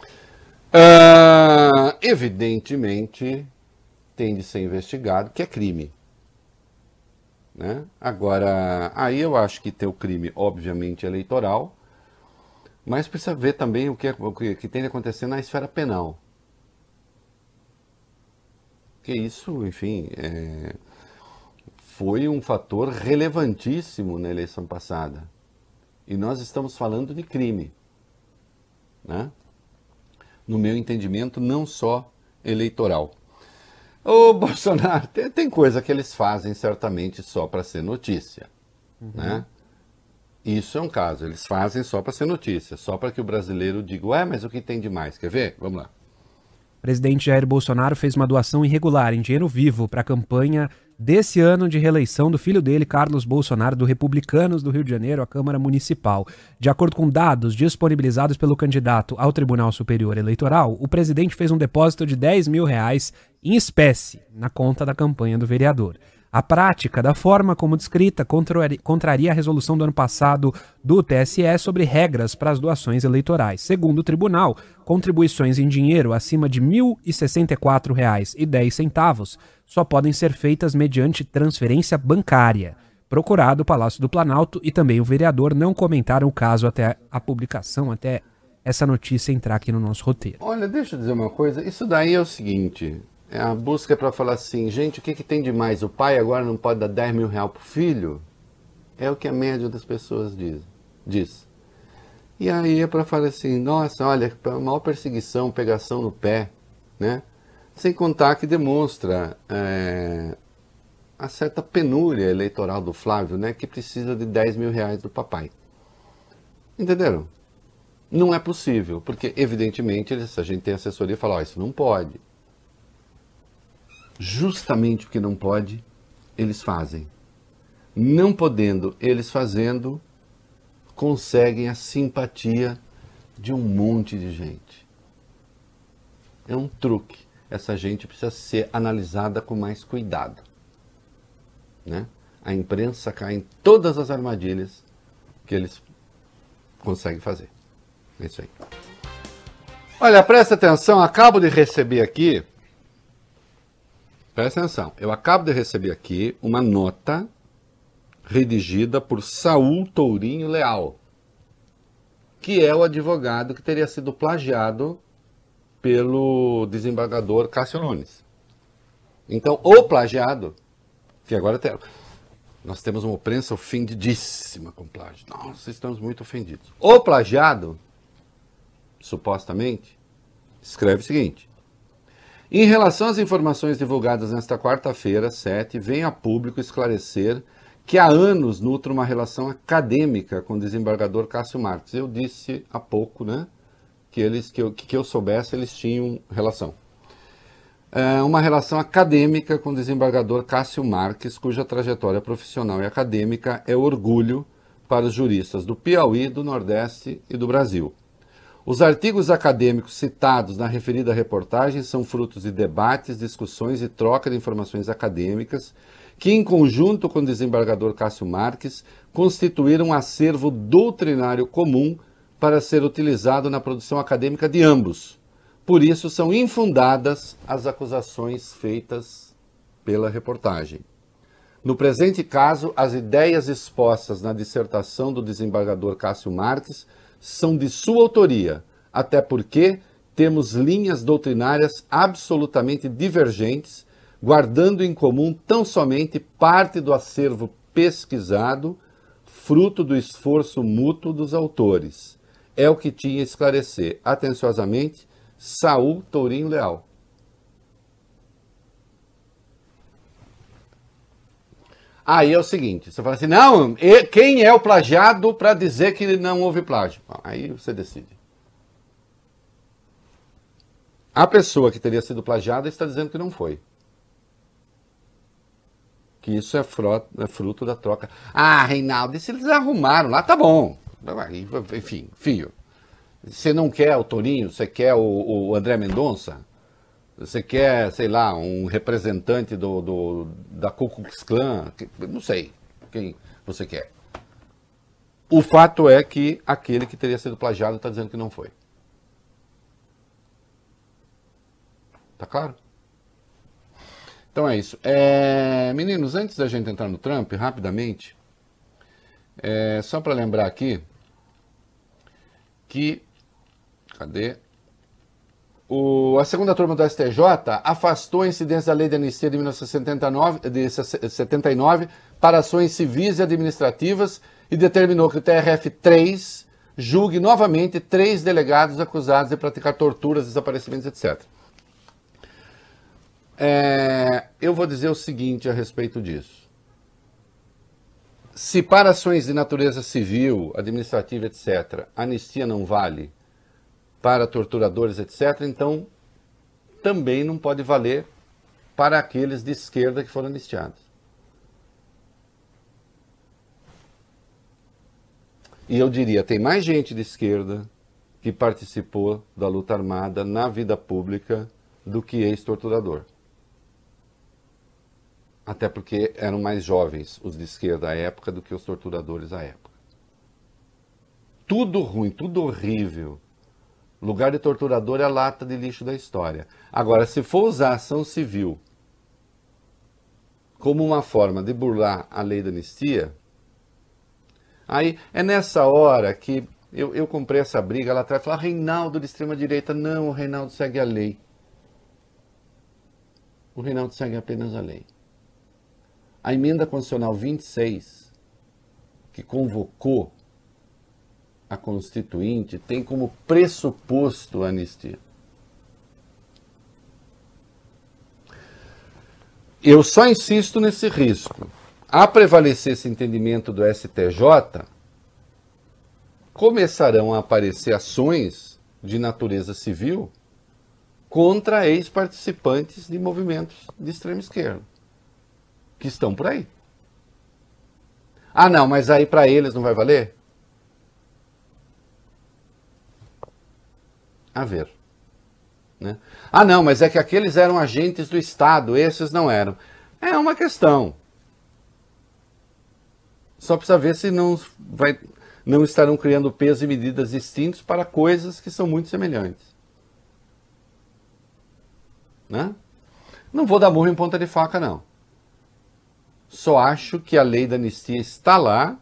Evidentemente, tem de ser investigado, que é crime, né? Agora, aí eu acho que tem o crime, obviamente, eleitoral, mas precisa ver também o que tem de acontecer na esfera penal. Que isso, enfim, foi um fator relevantíssimo na eleição passada. E nós estamos falando de crime, né? No meu entendimento, não só eleitoral. O Bolsonaro, tem coisa que eles fazem certamente só para ser notícia, né? Isso é um caso, eles fazem só para ser notícia, só para que o brasileiro diga, mas o que tem de mais? Quer ver? Vamos lá. O presidente Jair Bolsonaro fez uma doação irregular em dinheiro vivo para a campanha desse ano de reeleição do filho dele, Carlos Bolsonaro, do Republicanos do Rio de Janeiro, à Câmara Municipal. De acordo com dados disponibilizados pelo candidato ao Tribunal Superior Eleitoral, o presidente fez um depósito de R$10 mil em espécie na conta da campanha do vereador. A prática, da forma como descrita, contraria a resolução do ano passado do TSE sobre regras para as doações eleitorais. Segundo o tribunal, contribuições em dinheiro acima de R$ 1.064,10 só podem ser feitas mediante transferência bancária. Procurado o Palácio do Planalto e também o vereador não comentaram o caso até a publicação, até essa notícia entrar aqui no nosso roteiro. Olha, deixa eu dizer uma coisa, isso daí é o seguinte... A busca é para falar assim, gente, o que tem de mais? O pai agora não pode dar R$10 mil pro filho? É o que a média das pessoas diz. E aí é para falar assim, nossa, olha, a maior perseguição, pegação no pé, né? Sem contar que demonstra a certa penúria eleitoral do Flávio, né? Que precisa de R$10 mil do papai. Entenderam? Não é possível, porque evidentemente a gente tem assessoria e fala, isso não pode. Justamente porque não pode, eles fazem. Não podendo, eles fazendo, conseguem a simpatia de um monte de gente. É um truque. Essa gente precisa ser analisada com mais cuidado, né? A imprensa cai em todas as armadilhas que eles conseguem fazer. É isso aí. Olha, presta atenção, acabo de receber aqui... Presta atenção, eu acabo de receber aqui uma nota redigida por Saul Tourinho Leal, que é o advogado que teria sido plagiado pelo desembargador Cássio Nunes. Então, o plagiado, que agora nós temos uma imprensa ofendidíssima com plágio. Nossa, estamos muito ofendidos. O plagiado, supostamente, escreve o seguinte... Em relação às informações divulgadas nesta quarta-feira, 7, vem a público esclarecer que há anos nutre uma relação acadêmica com o desembargador Cássio Marques. Eu disse há pouco, né, que eu soubesse, eles tinham relação. Uma relação acadêmica com o desembargador Cássio Marques, cuja trajetória profissional e acadêmica é orgulho para os juristas do Piauí, do Nordeste e do Brasil. Os artigos acadêmicos citados na referida reportagem são frutos de debates, discussões e troca de informações acadêmicas que, em conjunto com o desembargador Cássio Marques, constituíram um acervo doutrinário comum para ser utilizado na produção acadêmica de ambos, Por isso são infundadas as acusações feitas pela reportagem. No presente caso, as ideias expostas na dissertação do desembargador Cássio Marques são de sua autoria, até porque temos linhas doutrinárias absolutamente divergentes, guardando em comum tão somente parte do acervo pesquisado, fruto do esforço mútuo dos autores. É o que tinha a esclarecer, atenciosamente, Saul Tourinho Leal. Aí é o seguinte, você fala assim, não, quem é o plagiado para dizer que não houve plágio? Aí você decide. A pessoa que teria sido plagiada está dizendo que não foi. Que isso é fruto da troca. Ah, Reinaldo, e se eles arrumaram lá, tá bom. Enfim, filho. Você não quer o Tourinho, você quer o André Mendonça? Você quer, sei lá, um representante da Ku Klux Klan? Não sei quem você quer. O fato é que aquele que teria sido plagiado está dizendo que não foi. Tá claro? Então é isso. Meninos, antes da gente entrar no Trump, rapidamente, só para lembrar aqui que... Cadê? A segunda turma do STJ afastou a incidência da lei de anistia de 1979 para ações civis e administrativas e determinou que o TRF-3 julgue novamente 3 delegados acusados de praticar torturas, desaparecimentos, etc. Eu vou dizer o seguinte a respeito disso. Se para ações de natureza civil, administrativa, etc., anistia não vale para torturadores, etc., então também não pode valer para aqueles de esquerda que foram anistiados. E eu diria, tem mais gente de esquerda que participou da luta armada na vida pública do que ex-torturador. Até porque eram mais jovens os de esquerda à época do que os torturadores à época. Tudo ruim, tudo horrível. Lugar de torturador é a lata de lixo da história. Agora, se for usar ação civil como uma forma de burlar a lei da anistia, aí é nessa hora que eu comprei essa briga lá atrás. Falar, Reinaldo de extrema-direita. Não, o Reinaldo segue a lei. O Reinaldo segue apenas a lei. A emenda constitucional 26, que convocou a Constituinte, tem como pressuposto a anistia. Eu só insisto nesse risco. A prevalecer esse entendimento do STJ, começarão a aparecer ações de natureza civil contra ex-participantes de movimentos de extrema esquerda, que estão por aí. Ah, não, mas aí para eles não vai valer? A ver. Né? Ah, não, mas é que aqueles eram agentes do Estado, esses não eram. É uma questão. Só precisa ver se não estarão criando peso e medidas distintos para coisas que são muito semelhantes. Né? Não vou dar murro em ponta de faca, não. Só acho que a lei da anistia está lá.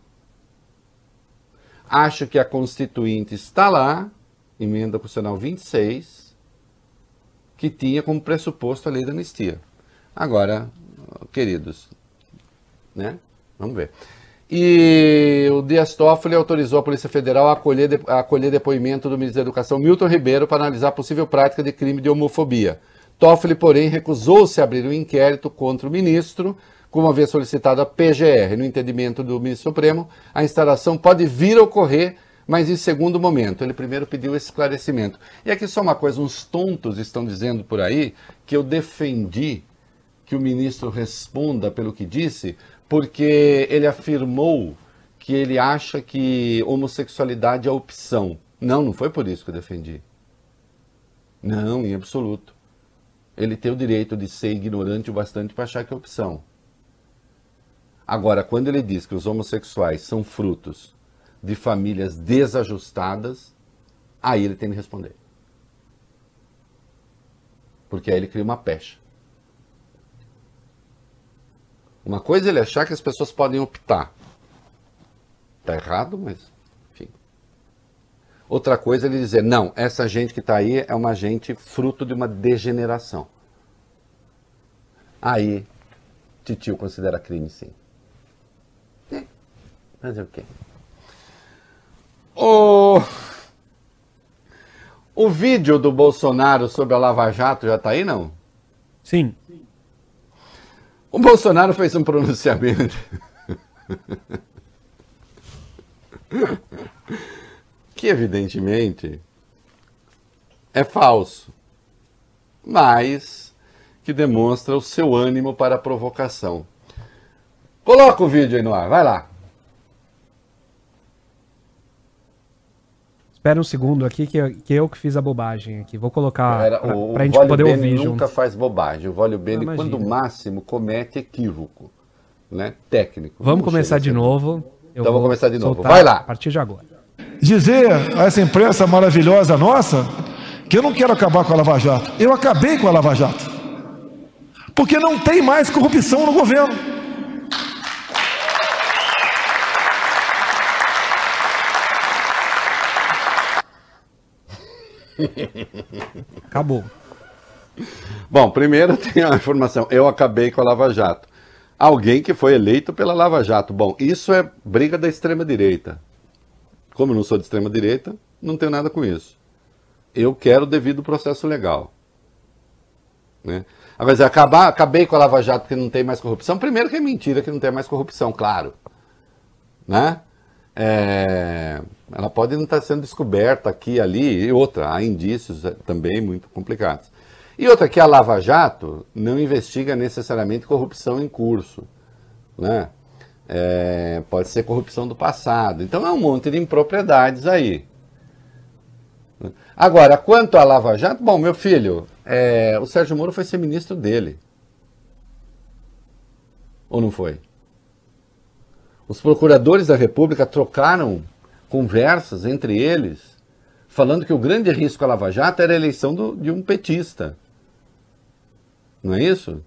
Acho que a Constituinte está lá. Emenda constitucional 26, que tinha como pressuposto a lei da anistia. Agora, queridos, né? Vamos ver. E o Dias Toffoli autorizou a Polícia Federal a acolher depoimento do ministro da Educação, Milton Ribeiro, para analisar a possível prática de crime de homofobia. Toffoli, porém, recusou-se a abrir um inquérito contra o ministro, como havia solicitado a PGR. No entendimento do ministro Supremo, a instalação pode vir a ocorrer, mas em segundo momento. Ele primeiro pediu esse esclarecimento. E aqui só uma coisa, uns tontos estão dizendo por aí que eu defendi que o ministro responda pelo que disse, porque ele afirmou que ele acha que homossexualidade é opção. Não, não foi por isso que eu defendi. Não, em absoluto. Ele tem o direito de ser ignorante o bastante para achar que é opção. Agora, quando ele diz que os homossexuais são frutos de famílias desajustadas, aí ele tem que responder. Porque aí ele cria uma pecha. Uma coisa é ele achar que as pessoas podem optar. Está errado, mas enfim. Outra coisa é ele dizer, não, essa gente que está aí é uma gente fruto de uma degeneração. Aí, titio considera crime, sim. Fazer o quê? O vídeo do Bolsonaro sobre a Lava Jato já está aí, não? Sim. O Bolsonaro fez um pronunciamento que evidentemente é falso, mas que demonstra o seu ânimo para a provocação. Coloca o vídeo aí no ar, vai lá. Espera um segundo aqui que eu que fiz a bobagem aqui. Vou colocar pra gente Vólio poder Bene ouvir nunca junto. faz bobagem. O Vólio Bene, Imagina. quando máximo, comete equívoco, né? Técnico. Vamos Não começar chega a de ser novo. Então vou começar de novo. soltar Vai lá. A partir de agora. Dizer a essa imprensa maravilhosa nossa que eu não quero acabar com a Lava Jato. Eu acabei com a Lava Jato. Porque não tem mais corrupção no governo. Acabou. Bom, primeiro tem a informação. Eu acabei com a Lava Jato. Alguém que foi eleito pela Lava Jato. Bom, isso é briga da extrema-direita. Como eu não sou de extrema-direita, não tenho nada com isso. Eu quero o devido processo legal. Né? Agora, acabei com a Lava Jato porque não tem mais corrupção. Primeiro que é mentira que não tem mais corrupção, claro. Né? Ela pode não estar sendo descoberta aqui, ali, e outra. Há indícios também muito complicados. E outra, que a Lava Jato não investiga necessariamente corrupção em curso. Né? Pode ser corrupção do passado. Então é um monte de impropriedades aí. Agora, quanto à Lava Jato, bom, meu filho, o Sérgio Moro foi ser ministro dele. Ou não foi? Os procuradores da República trocaram conversas entre eles, falando que o grande risco à Lava Jato era a eleição de um petista. Não é isso?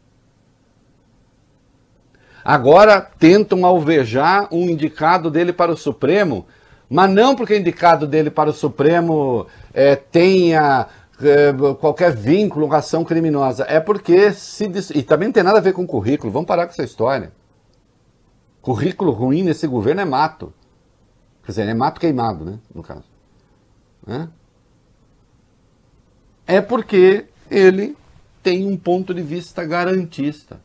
Agora tentam alvejar um indicado dele para o Supremo, mas não porque o indicado dele para o Supremo tenha qualquer vínculo com ação criminosa. É porque e também não tem nada a ver com currículo. Vamos parar com essa história. Currículo ruim nesse governo é mato. Quer dizer, é mato queimado, né? No caso. É porque ele tem um ponto de vista garantista.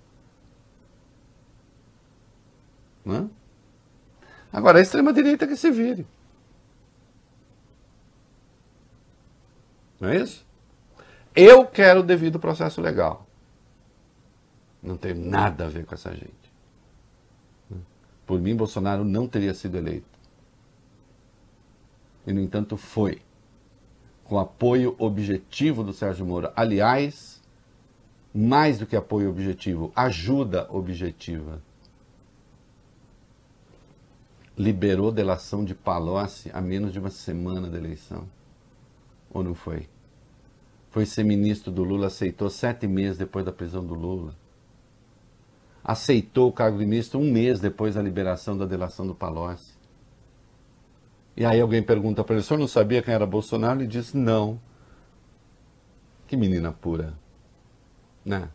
Né? Agora, a extrema-direita que se vire. Não é isso? Eu quero o devido processo legal. Não tem nada a ver com essa gente. Por mim, Bolsonaro não teria sido eleito. E, no entanto, foi. Com apoio objetivo do Sérgio Moro. Aliás, mais do que apoio objetivo, ajuda objetiva. Liberou delação de Palocci a menos de uma semana da eleição. Ou não foi? Foi ser ministro do Lula, aceitou 7 meses depois da prisão do Lula. Aceitou o cargo de ministro 1 mês depois da liberação da delação do Palocci. E aí alguém pergunta para ele, o senhor não sabia quem era Bolsonaro? Ele diz, não. Que menina pura. Né?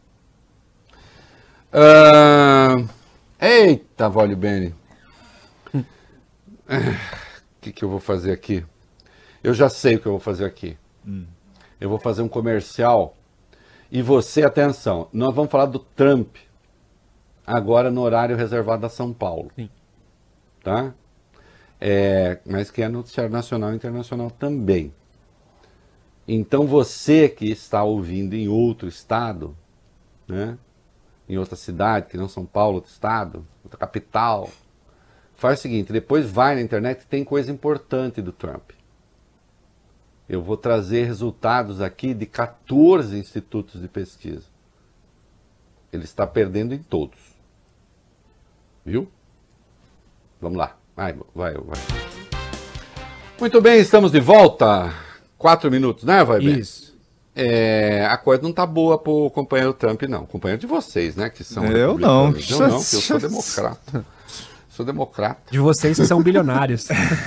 Eita, Vólio Bene. O que eu vou fazer aqui? Eu já sei o que eu vou fazer aqui. Eu vou fazer um comercial. E você, atenção, nós vamos falar do Trump. Agora no horário reservado a São Paulo. Sim. Tá? Mas que é noticiário nacional e internacional também. Então você que está ouvindo em outro estado, né? Em outra cidade, que não São Paulo, outro estado, outra capital, faz o seguinte, depois vai na internet, tem coisa importante do Trump. Eu vou trazer resultados aqui de 14 institutos de pesquisa. Ele está perdendo em todos. Viu? Vamos lá. Vai. Muito bem, estamos de volta. 4 minutos, né, vai bem? Isso. a coisa não tá boa pro companheiro Trump, não. Companheiro de vocês, né? Que são Eu não. republicanos. Eu não, porque eu sou democrata. Sou democrata. De vocês que são bilionários.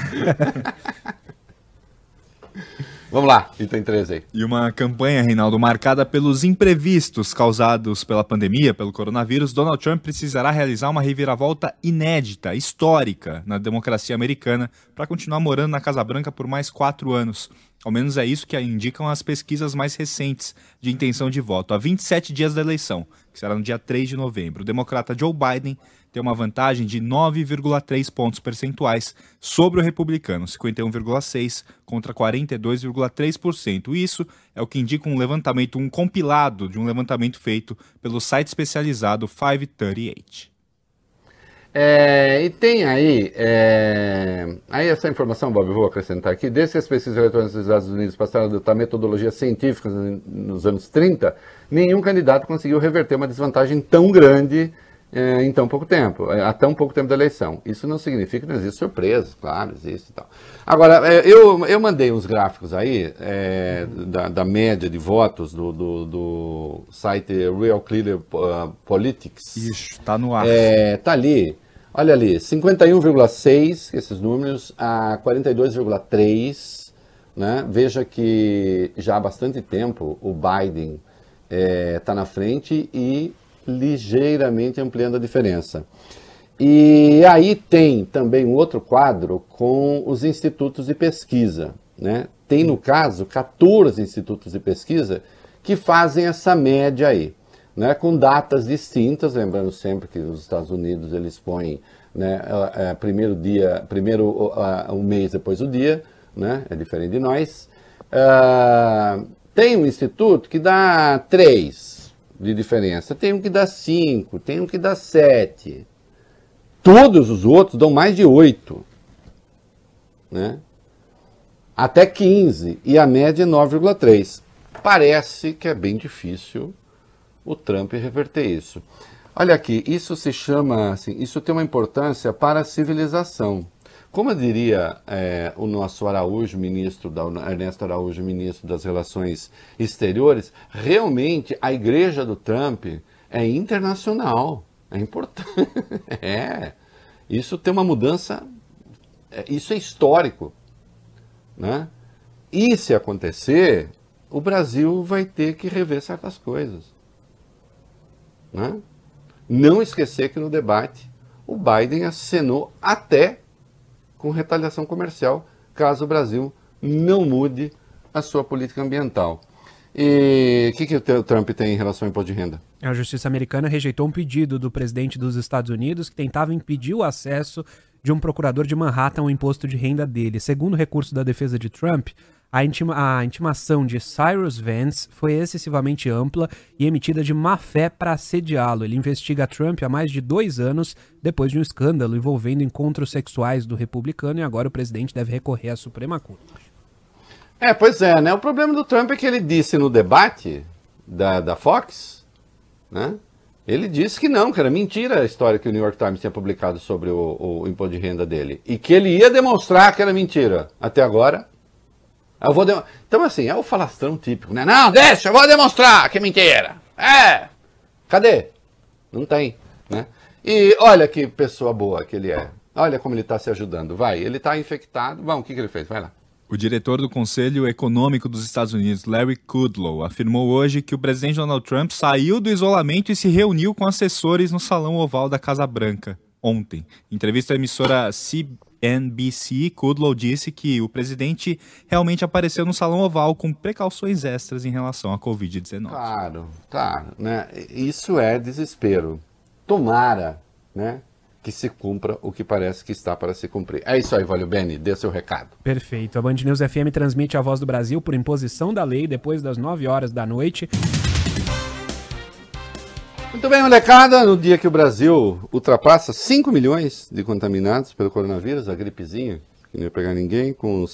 Vamos lá, item 13 aí. E uma campanha, Reinaldo, marcada pelos imprevistos causados pela pandemia, pelo coronavírus, Donald Trump precisará realizar uma reviravolta inédita, histórica, na democracia americana para continuar morando na Casa Branca por mais 4 anos. Ao menos é isso que indicam as pesquisas mais recentes de intenção de voto. Há 27 dias da eleição, que será no dia 3 de novembro. O democrata Joe Biden tem uma vantagem de 9,3 pontos percentuais sobre o republicano, 51,6% contra 42,3%. Isso é o que indica um levantamento, um compilado de um levantamento feito pelo site especializado 538. E tem aí essa informação, Bob, eu vou acrescentar aqui, desde que as pesquisas eleitorais dos Estados Unidos passaram a adotar metodologias científicas nos anos 30, nenhum candidato conseguiu reverter uma desvantagem tão grande em tão pouco tempo, há tão pouco tempo da eleição. Isso não significa que não existe surpresa, claro, existe e tal. Agora, eu mandei uns gráficos aí da média de votos do site Real Clear Politics. Isso, tá no ar. Tá ali, olha ali, 51,6, esses números, a 42,3, né? Veja que já há bastante tempo o Biden está na frente e ligeiramente ampliando a diferença. E aí tem também um outro quadro com os institutos de pesquisa, né? Tem, no caso, 14 institutos de pesquisa que fazem essa média aí, né? Com datas distintas, lembrando sempre que os Estados Unidos eles põem, né, um mês depois do dia, né? É diferente de nós. Tem um instituto que dá 3 de diferença, tem um que dá 5, tem um que dá 7. Todos os outros dão mais de 8, né? Até 15, e a média é 9,3. Parece que é bem difícil o Trump reverter isso. Olha aqui, isso se chama, assim, isso tem uma importância para a civilização. Como diria o nosso Araújo, Ernesto Araújo, ministro das Relações Exteriores, realmente a igreja do Trump é internacional, é importante. Isso tem uma mudança, isso é histórico, né? E se acontecer, o Brasil vai ter que rever certas coisas, né? Não esquecer que no debate o Biden acenou até com retaliação comercial, caso o Brasil não mude a sua política ambiental. E o que o Trump tem em relação ao imposto de renda? A justiça americana rejeitou um pedido do presidente dos Estados Unidos que tentava impedir o acesso de um procurador de Manhattan ao imposto de renda dele. Segundo o recurso da defesa de Trump, a intimação de Cyrus Vance foi excessivamente ampla e emitida de má fé para assediá-lo. Ele investiga Trump há mais de 2 anos, depois de um escândalo envolvendo encontros sexuais do republicano, e agora o presidente deve recorrer à Suprema Corte. Pois é, né? O problema do Trump é que ele disse no debate da Fox, né? Ele disse que não, que era mentira a história que o New York Times tinha publicado sobre o imposto de renda dele. E que ele ia demonstrar que era mentira. Até agora... Então, assim, é o falastrão típico, né? Não, deixa, eu vou demonstrar que é mentira. Cadê? Não tem, né? E olha que pessoa boa que ele é. Olha como ele está se ajudando. Vai, ele está infectado. Vamos, o que ele fez? Vai lá. O diretor do Conselho Econômico dos Estados Unidos, Larry Kudlow, afirmou hoje que o presidente Donald Trump saiu do isolamento e se reuniu com assessores no Salão Oval da Casa Branca ontem. Em entrevista à emissora CNBC, Kudlow disse que o presidente realmente apareceu no Salão Oval com precauções extras em relação à Covid-19. Claro, né? Isso é desespero. Tomara, né, que se cumpra o que parece que está para se cumprir. É isso aí, Valeu Bene, dê seu recado. Perfeito. A Band News FM transmite a Voz do Brasil por imposição da lei depois das 9 horas da noite. Muito bem, molecada, no dia que o Brasil ultrapassa 5 milhões de contaminados pelo coronavírus, a gripezinha, que não ia pegar ninguém, com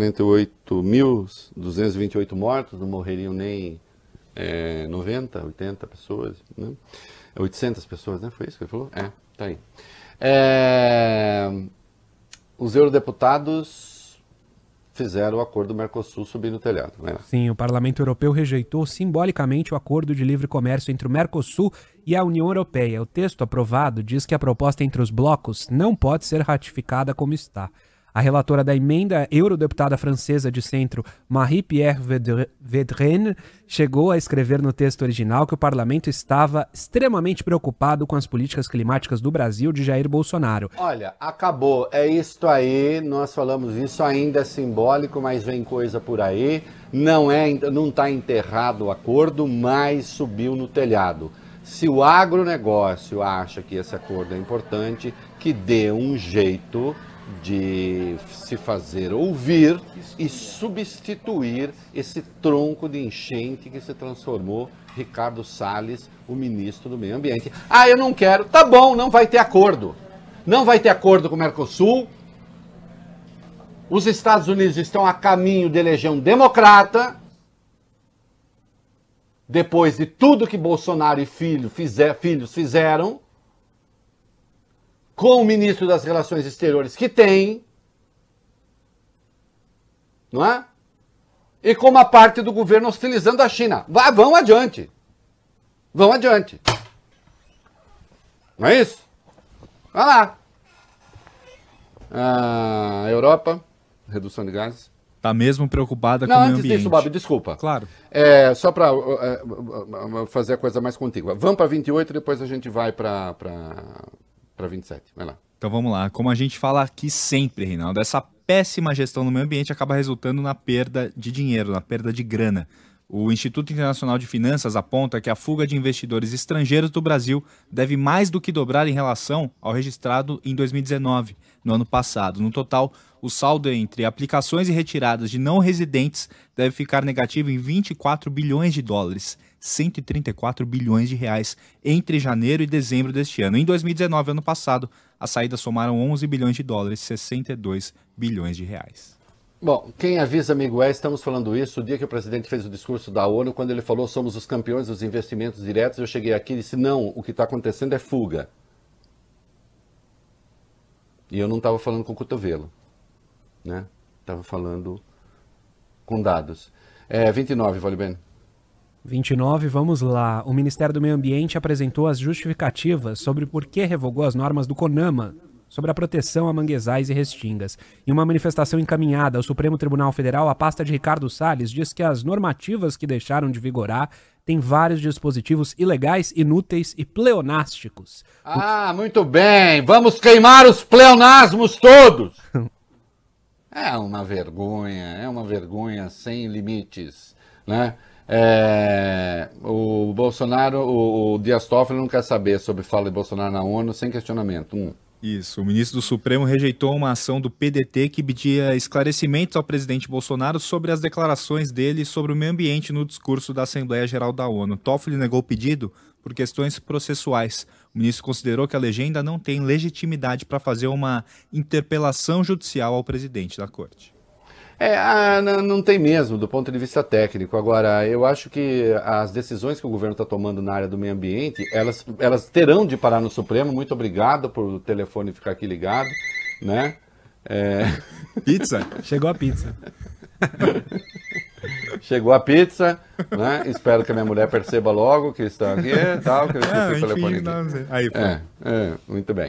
148.228 mortos, não morreriam nem 90, 80 pessoas, né? 800 pessoas, né? Foi isso que ele falou? Tá aí. Os eurodeputados fizeram o acordo do Mercosul subir no telhado. Né? Sim, o Parlamento Europeu rejeitou simbolicamente o acordo de livre comércio entre o Mercosul e a União Europeia. O texto aprovado diz que a proposta entre os blocos não pode ser ratificada como está. A relatora da emenda, eurodeputada francesa de centro Marie-Pierre Vedrenne, chegou a escrever no texto original que o parlamento estava extremamente preocupado com as políticas climáticas do Brasil de Jair Bolsonaro. Olha, acabou, é isto aí, nós falamos isso, ainda é simbólico, mas vem coisa por aí, não está enterrado o acordo, mas subiu no telhado. Se o agronegócio acha que esse acordo é importante, que dê um jeito de se fazer ouvir e substituir esse tronco de enchente que se transformou Ricardo Salles, o ministro do Meio Ambiente. Ah, eu não quero. Tá bom, não vai ter acordo. Não vai ter acordo com o Mercosul. Os Estados Unidos estão a caminho de eleger um democrata. Depois de tudo que Bolsonaro e filhos fizeram, com o ministro das Relações Exteriores que tem, não é? E com uma parte do governo hostilizando a China. Vão adiante. Vão adiante. Não é isso? Vai lá. A Europa, redução de gases. Está mesmo preocupada com o meio ambiente. Não, antes disso, Bob, desculpa. Claro. Só para fazer a coisa mais contígua. Vamos para 28 e depois a gente vai para 27. Vai lá. Então vamos lá. Como a gente fala aqui sempre, Reinaldo, essa péssima gestão no meio ambiente acaba resultando na perda de dinheiro, na perda de grana. O Instituto Internacional de Finanças aponta que a fuga de investidores estrangeiros do Brasil deve mais do que dobrar em relação ao registrado em 2019, no ano passado. No total, o saldo entre aplicações e retiradas de não residentes deve ficar negativo em 24 bilhões de dólares, 134 bilhões de reais, entre janeiro e dezembro deste ano. Em 2019, ano passado, as saídas somaram 11 bilhões de dólares, 62 bilhões de reais. Bom, quem avisa, amigo, estamos falando isso o dia que o presidente fez o discurso da ONU, quando ele falou somos os campeões dos investimentos diretos, eu cheguei aqui e disse não, o que está acontecendo é fuga. E eu não estava falando com o cotovelo, né? Estava falando com dados. 29, vale bem. 29, vamos lá. O Ministério do Meio Ambiente apresentou as justificativas sobre por que revogou as normas do CONAMA sobre a proteção a manguezais e restingas. Em uma manifestação encaminhada ao Supremo Tribunal Federal, a pasta de Ricardo Salles diz que as normativas que deixaram de vigorar têm vários dispositivos ilegais, inúteis e pleonásticos. Muito bem! Vamos queimar os pleonasmos todos! É uma vergonha sem limites, né? O Bolsonaro, o Dias Toffoli não quer saber sobre fala de Bolsonaro na ONU sem questionamento. Isso, o ministro do Supremo rejeitou uma ação do PDT que pedia esclarecimentos ao presidente Bolsonaro sobre as declarações dele sobre o meio ambiente no discurso da Assembleia Geral da ONU. Toffoli negou o pedido por questões processuais. O ministro considerou que a legenda não tem legitimidade para fazer uma interpelação judicial ao presidente da corte. Não tem mesmo, do ponto de vista técnico. Agora, eu acho que as decisões que o governo está tomando na área do meio ambiente, elas terão de parar no Supremo. Muito obrigado por o telefone ficar aqui ligado, né? Pizza? Chegou a pizza. Chegou a pizza, né? Espero que a minha mulher perceba logo que está aqui, tal, que eu esqueci o telefone aqui. Aí foi. Muito bem.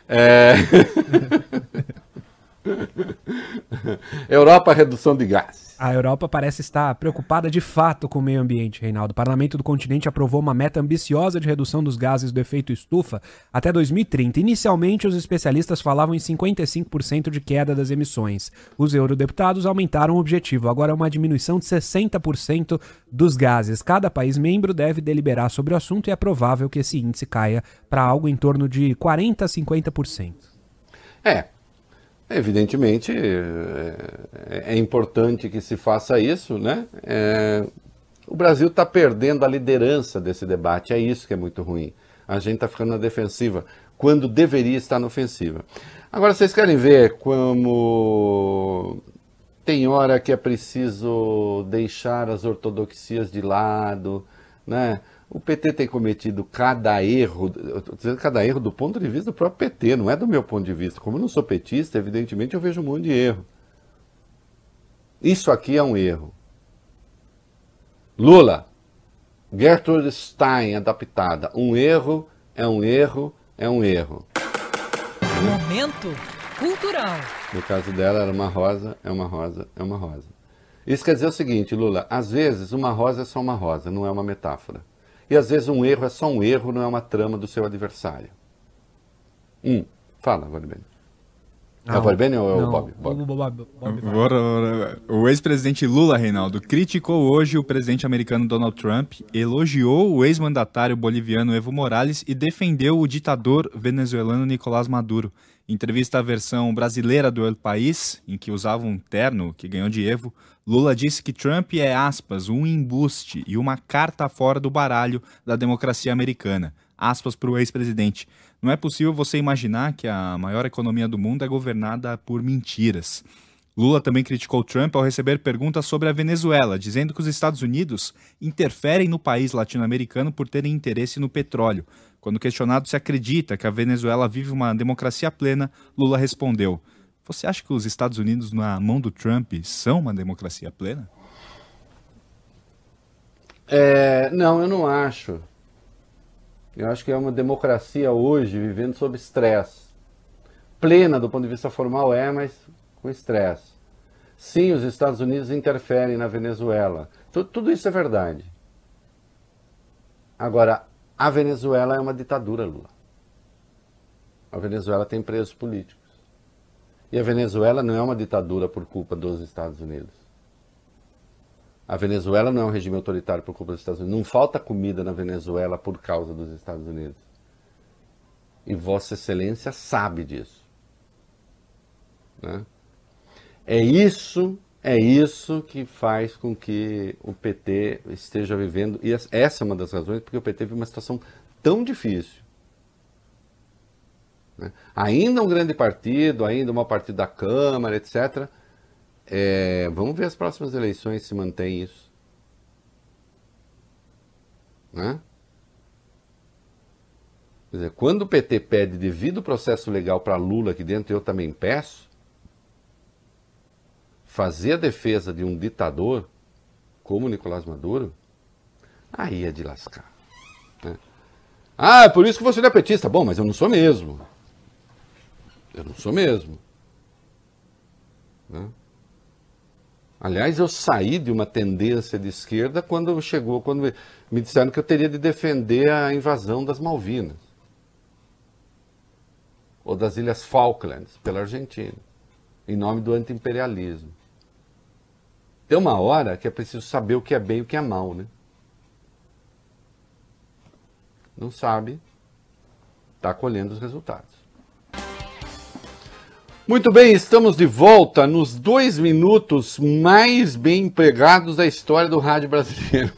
Europa, redução de gás. A Europa parece estar preocupada de fato com o meio ambiente, Reinaldo. O parlamento do continente aprovou uma meta ambiciosa de redução dos gases do efeito estufa até 2030. Inicialmente, os especialistas falavam em 55% de queda das emissões. Os eurodeputados aumentaram o objetivo, agora é uma diminuição de 60% dos gases. Cada país membro deve deliberar sobre o assunto e é provável que esse índice caia para algo em torno de 40% a 50%. Evidentemente, é importante que se faça isso, né? O Brasil está perdendo a liderança desse debate, é isso que é muito ruim. A gente está ficando na defensiva, quando deveria estar na ofensiva. Agora, vocês querem ver como tem hora que é preciso deixar as ortodoxias de lado, né? O PT tem cometido cada erro do ponto de vista do próprio PT, não é do meu ponto de vista. Como eu não sou petista, evidentemente eu vejo um monte de erro. Isso aqui é um erro. Lula, Gertrude Stein adaptada. Um erro é um erro, é um erro. Momento cultural. No caso dela, era uma rosa, é uma rosa, é uma rosa. Isso quer dizer o seguinte, Lula, às vezes uma rosa é só uma rosa, não é uma metáfora. E às vezes um erro é só um erro, não é uma trama do seu adversário. Fala, Valibene. É o Valibene ou é o Bob? O ex-presidente Lula, Reinaldo, criticou hoje o presidente americano Donald Trump, elogiou o ex-mandatário boliviano Evo Morales e defendeu o ditador venezuelano Nicolás Maduro. Em entrevista à versão brasileira do El País, em que usava um terno que ganhou de Evo, Lula disse que Trump é, aspas, um embuste e uma carta fora do baralho da democracia americana. Aspas para o ex-presidente. Não é possível você imaginar que a maior economia do mundo é governada por mentiras. Lula também criticou Trump ao receber perguntas sobre a Venezuela, dizendo que os Estados Unidos interferem no país latino-americano por terem interesse no petróleo. Quando questionado se acredita que a Venezuela vive uma democracia plena, Lula respondeu: você acha que os Estados Unidos, na mão do Trump, são uma democracia plena? Não, eu não acho. Eu acho que é uma democracia hoje vivendo sob estresse. Plena do ponto de vista formal mas com estresse. Sim, os Estados Unidos interferem na Venezuela. Tudo isso é verdade. Agora, a Venezuela é uma ditadura, Lula. A Venezuela tem presos políticos. E a Venezuela não é uma ditadura por culpa dos Estados Unidos. A Venezuela não é um regime autoritário por culpa dos Estados Unidos. Não falta comida na Venezuela por causa dos Estados Unidos. E Vossa Excelência sabe disso. Né? É isso que faz com que o PT esteja vivendo, e essa é uma das razões porque o PT vive uma situação tão difícil. Né? Ainda um grande partido, ainda uma partido da Câmara, etc., vamos ver as próximas eleições se mantém isso. Né? Quer dizer, quando o PT pede devido processo legal para Lula aqui dentro, eu também peço, fazer a defesa de um ditador como Nicolás Maduro, aí é de lascar. Né? É por isso que você não é petista. Bom, mas eu não sou mesmo. Eu não sou mesmo. Né? Aliás, eu saí de uma tendência de esquerda quando me disseram que eu teria de defender a invasão das Malvinas. Ou das Ilhas Falklands, pela Argentina, em nome do anti-imperialismo. Tem uma hora que é preciso saber o que é bem e o que é mal, né? Não sabe, está colhendo os resultados. Muito bem, estamos de volta nos 2 minutos mais bem empregados da história do rádio brasileiro.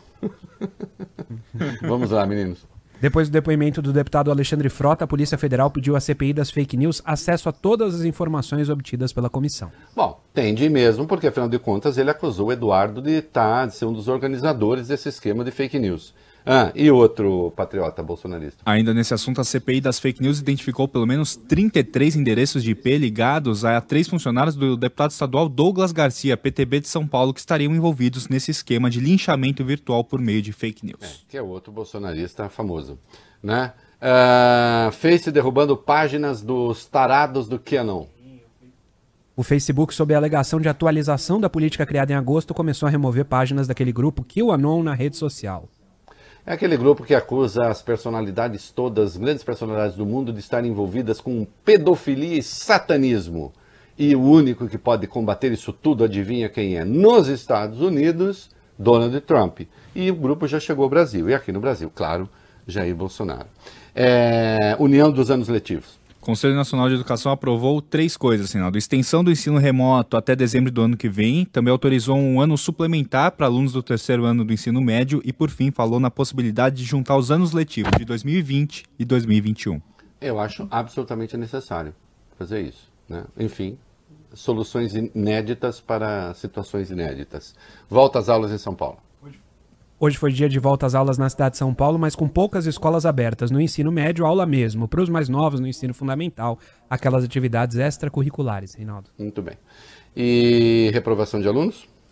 Vamos lá, meninos. Depois do depoimento do deputado Alexandre Frota, a Polícia Federal pediu à CPI das fake news acesso a todas as informações obtidas pela comissão. Bom, tem de ir mesmo, porque afinal de contas ele acusou o Eduardo de ser um dos organizadores desse esquema de fake news. E outro patriota bolsonarista. Ainda nesse assunto, a CPI das fake news identificou pelo menos 33 endereços de IP ligados a 3 funcionários do deputado estadual Douglas Garcia, PTB de São Paulo, que estariam envolvidos nesse esquema de linchamento virtual por meio de fake news. Que é outro bolsonarista famoso. Né? Face derrubando páginas dos tarados do QAnon. O Facebook, sob a alegação de atualização da política criada em agosto, começou a remover páginas daquele grupo QAnon na rede social. É aquele grupo que acusa as personalidades todas, grandes personalidades do mundo, de estarem envolvidas com pedofilia e satanismo. E o único que pode combater isso tudo, adivinha quem é? Nos Estados Unidos, Donald Trump. E o grupo já chegou ao Brasil. E aqui no Brasil, claro, Jair Bolsonaro. União dos anos letivos. O Conselho Nacional de Educação aprovou 3 coisas, Reinaldo. Extensão do ensino remoto até dezembro do ano que vem, também autorizou um ano suplementar para alunos do 3º ano do ensino médio e, por fim, falou na possibilidade de juntar os anos letivos de 2020 e 2021. Eu acho absolutamente necessário fazer isso. Né? Enfim, soluções inéditas para situações inéditas. Volta às aulas em São Paulo. Hoje foi dia de volta às aulas na cidade de São Paulo, mas com poucas escolas abertas. No ensino médio, aula mesmo. Para os mais novos, no ensino fundamental, aquelas atividades extracurriculares, Reinaldo. Muito bem. E reprovação de alunos?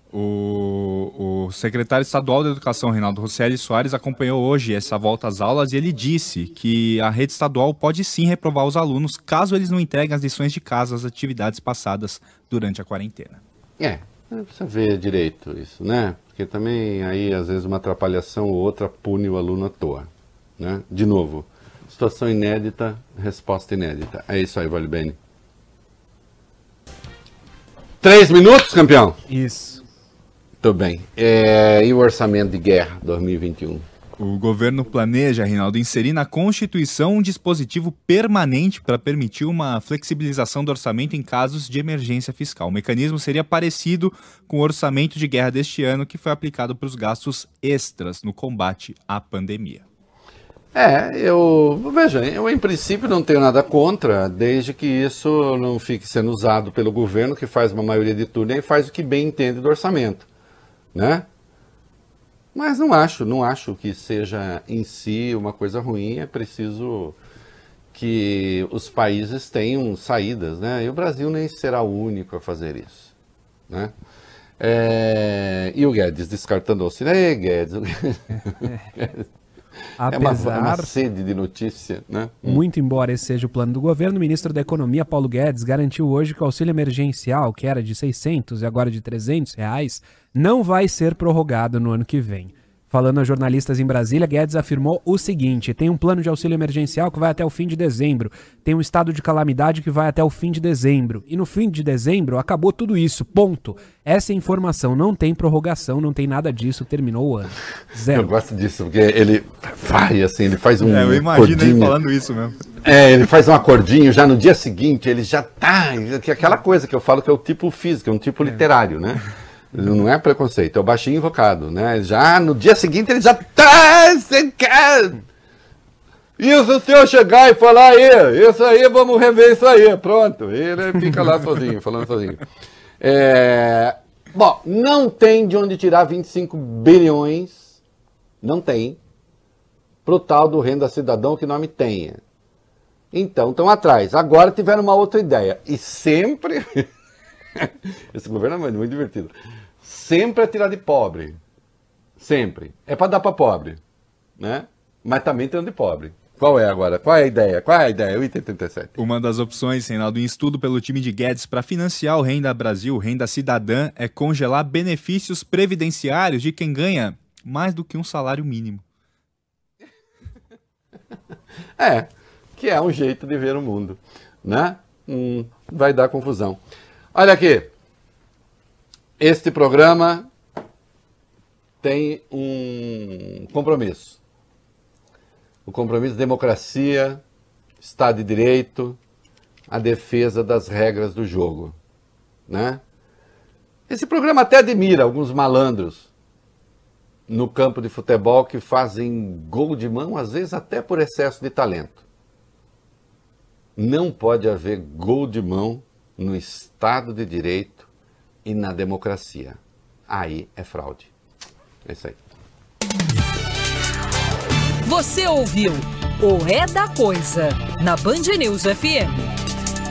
O secretário estadual da Educação, Reinaldo Rosselli Soares, acompanhou hoje essa volta às aulas e ele disse que a rede estadual pode sim reprovar os alunos caso eles não entreguem as lições de casa, as atividades passadas durante a quarentena. Precisa ver direito isso, né? Porque também aí, às vezes, uma atrapalhação ou outra pune o aluno à toa, né? De novo, situação inédita, resposta inédita. É isso aí, Vale Bene. 3 minutos, campeão? Isso. Muito bem. E o orçamento de guerra 2021? O governo planeja, Reinaldo, inserir na Constituição um dispositivo permanente para permitir uma flexibilização do orçamento em casos de emergência fiscal. O mecanismo seria parecido com o orçamento de guerra deste ano, que foi aplicado para os gastos extras no combate à pandemia. Eu em princípio não tenho nada contra, desde que isso não fique sendo usado pelo governo, que faz uma maioria de turno e faz o que bem entende do orçamento, né? Mas não acho que seja em si uma coisa ruim, é preciso que os países tenham saídas, né? E o Brasil nem será o único a fazer isso, né? E o Guedes descartando o auxílio. Guedes... Apesar, é uma sede de notícia, né? Muito embora esse seja o plano do governo, o ministro da Economia, Paulo Guedes, garantiu hoje que o auxílio emergencial, que era de R$600 e agora de R$300, não vai ser prorrogado no ano que vem. Falando a jornalistas em Brasília, Guedes afirmou o seguinte: tem um plano de auxílio emergencial que vai até o fim de dezembro, tem um estado de calamidade que vai até o fim de dezembro, e no fim de dezembro acabou tudo isso, ponto. Essa informação não tem prorrogação, não tem nada disso, terminou o ano. Zero. Eu gosto disso, porque ele vai assim, ele faz um eu imagino acordinho. ele falando isso mesmo. Ele faz um acordinho, já no dia seguinte ele já tá, aquela coisa que eu falo que é o tipo físico, é um tipo literário, né? Não é preconceito, é o baixinho invocado, né? Já no dia seguinte ele já tá... Isso, se eu chegar e falar isso aí, vamos rever isso aí, pronto. Ele fica lá sozinho, falando sozinho. Bom, não tem de onde tirar 25 bilhões, não tem, pro tal do Renda Cidadão que nome tenha. Então, estão atrás. Agora tiveram uma outra ideia. E sempre... Esse governo é muito divertido. Sempre é tirar de pobre. Sempre. É para dar para pobre, né? Mas também tirando de pobre. Qual é agora? Qual é a ideia? Qual é a ideia? O item 37. Uma das opções, Reinaldo, em estudo pelo time de Guedes para financiar o Renda Brasil, Renda Cidadã, é congelar benefícios previdenciários de quem ganha mais do que um salário mínimo. Que é um jeito de ver o mundo, né? Vai dar confusão. Olha aqui, este programa tem um compromisso. O compromisso de democracia, Estado de Direito, a defesa das regras do jogo, né? Esse programa até admira alguns malandros no campo de futebol que fazem gol de mão, às vezes até por excesso de talento. Não pode haver gol de mão no Estado de Direito e na democracia. Aí é fraude. É isso aí. Você ouviu o É da Coisa, na Band News FM.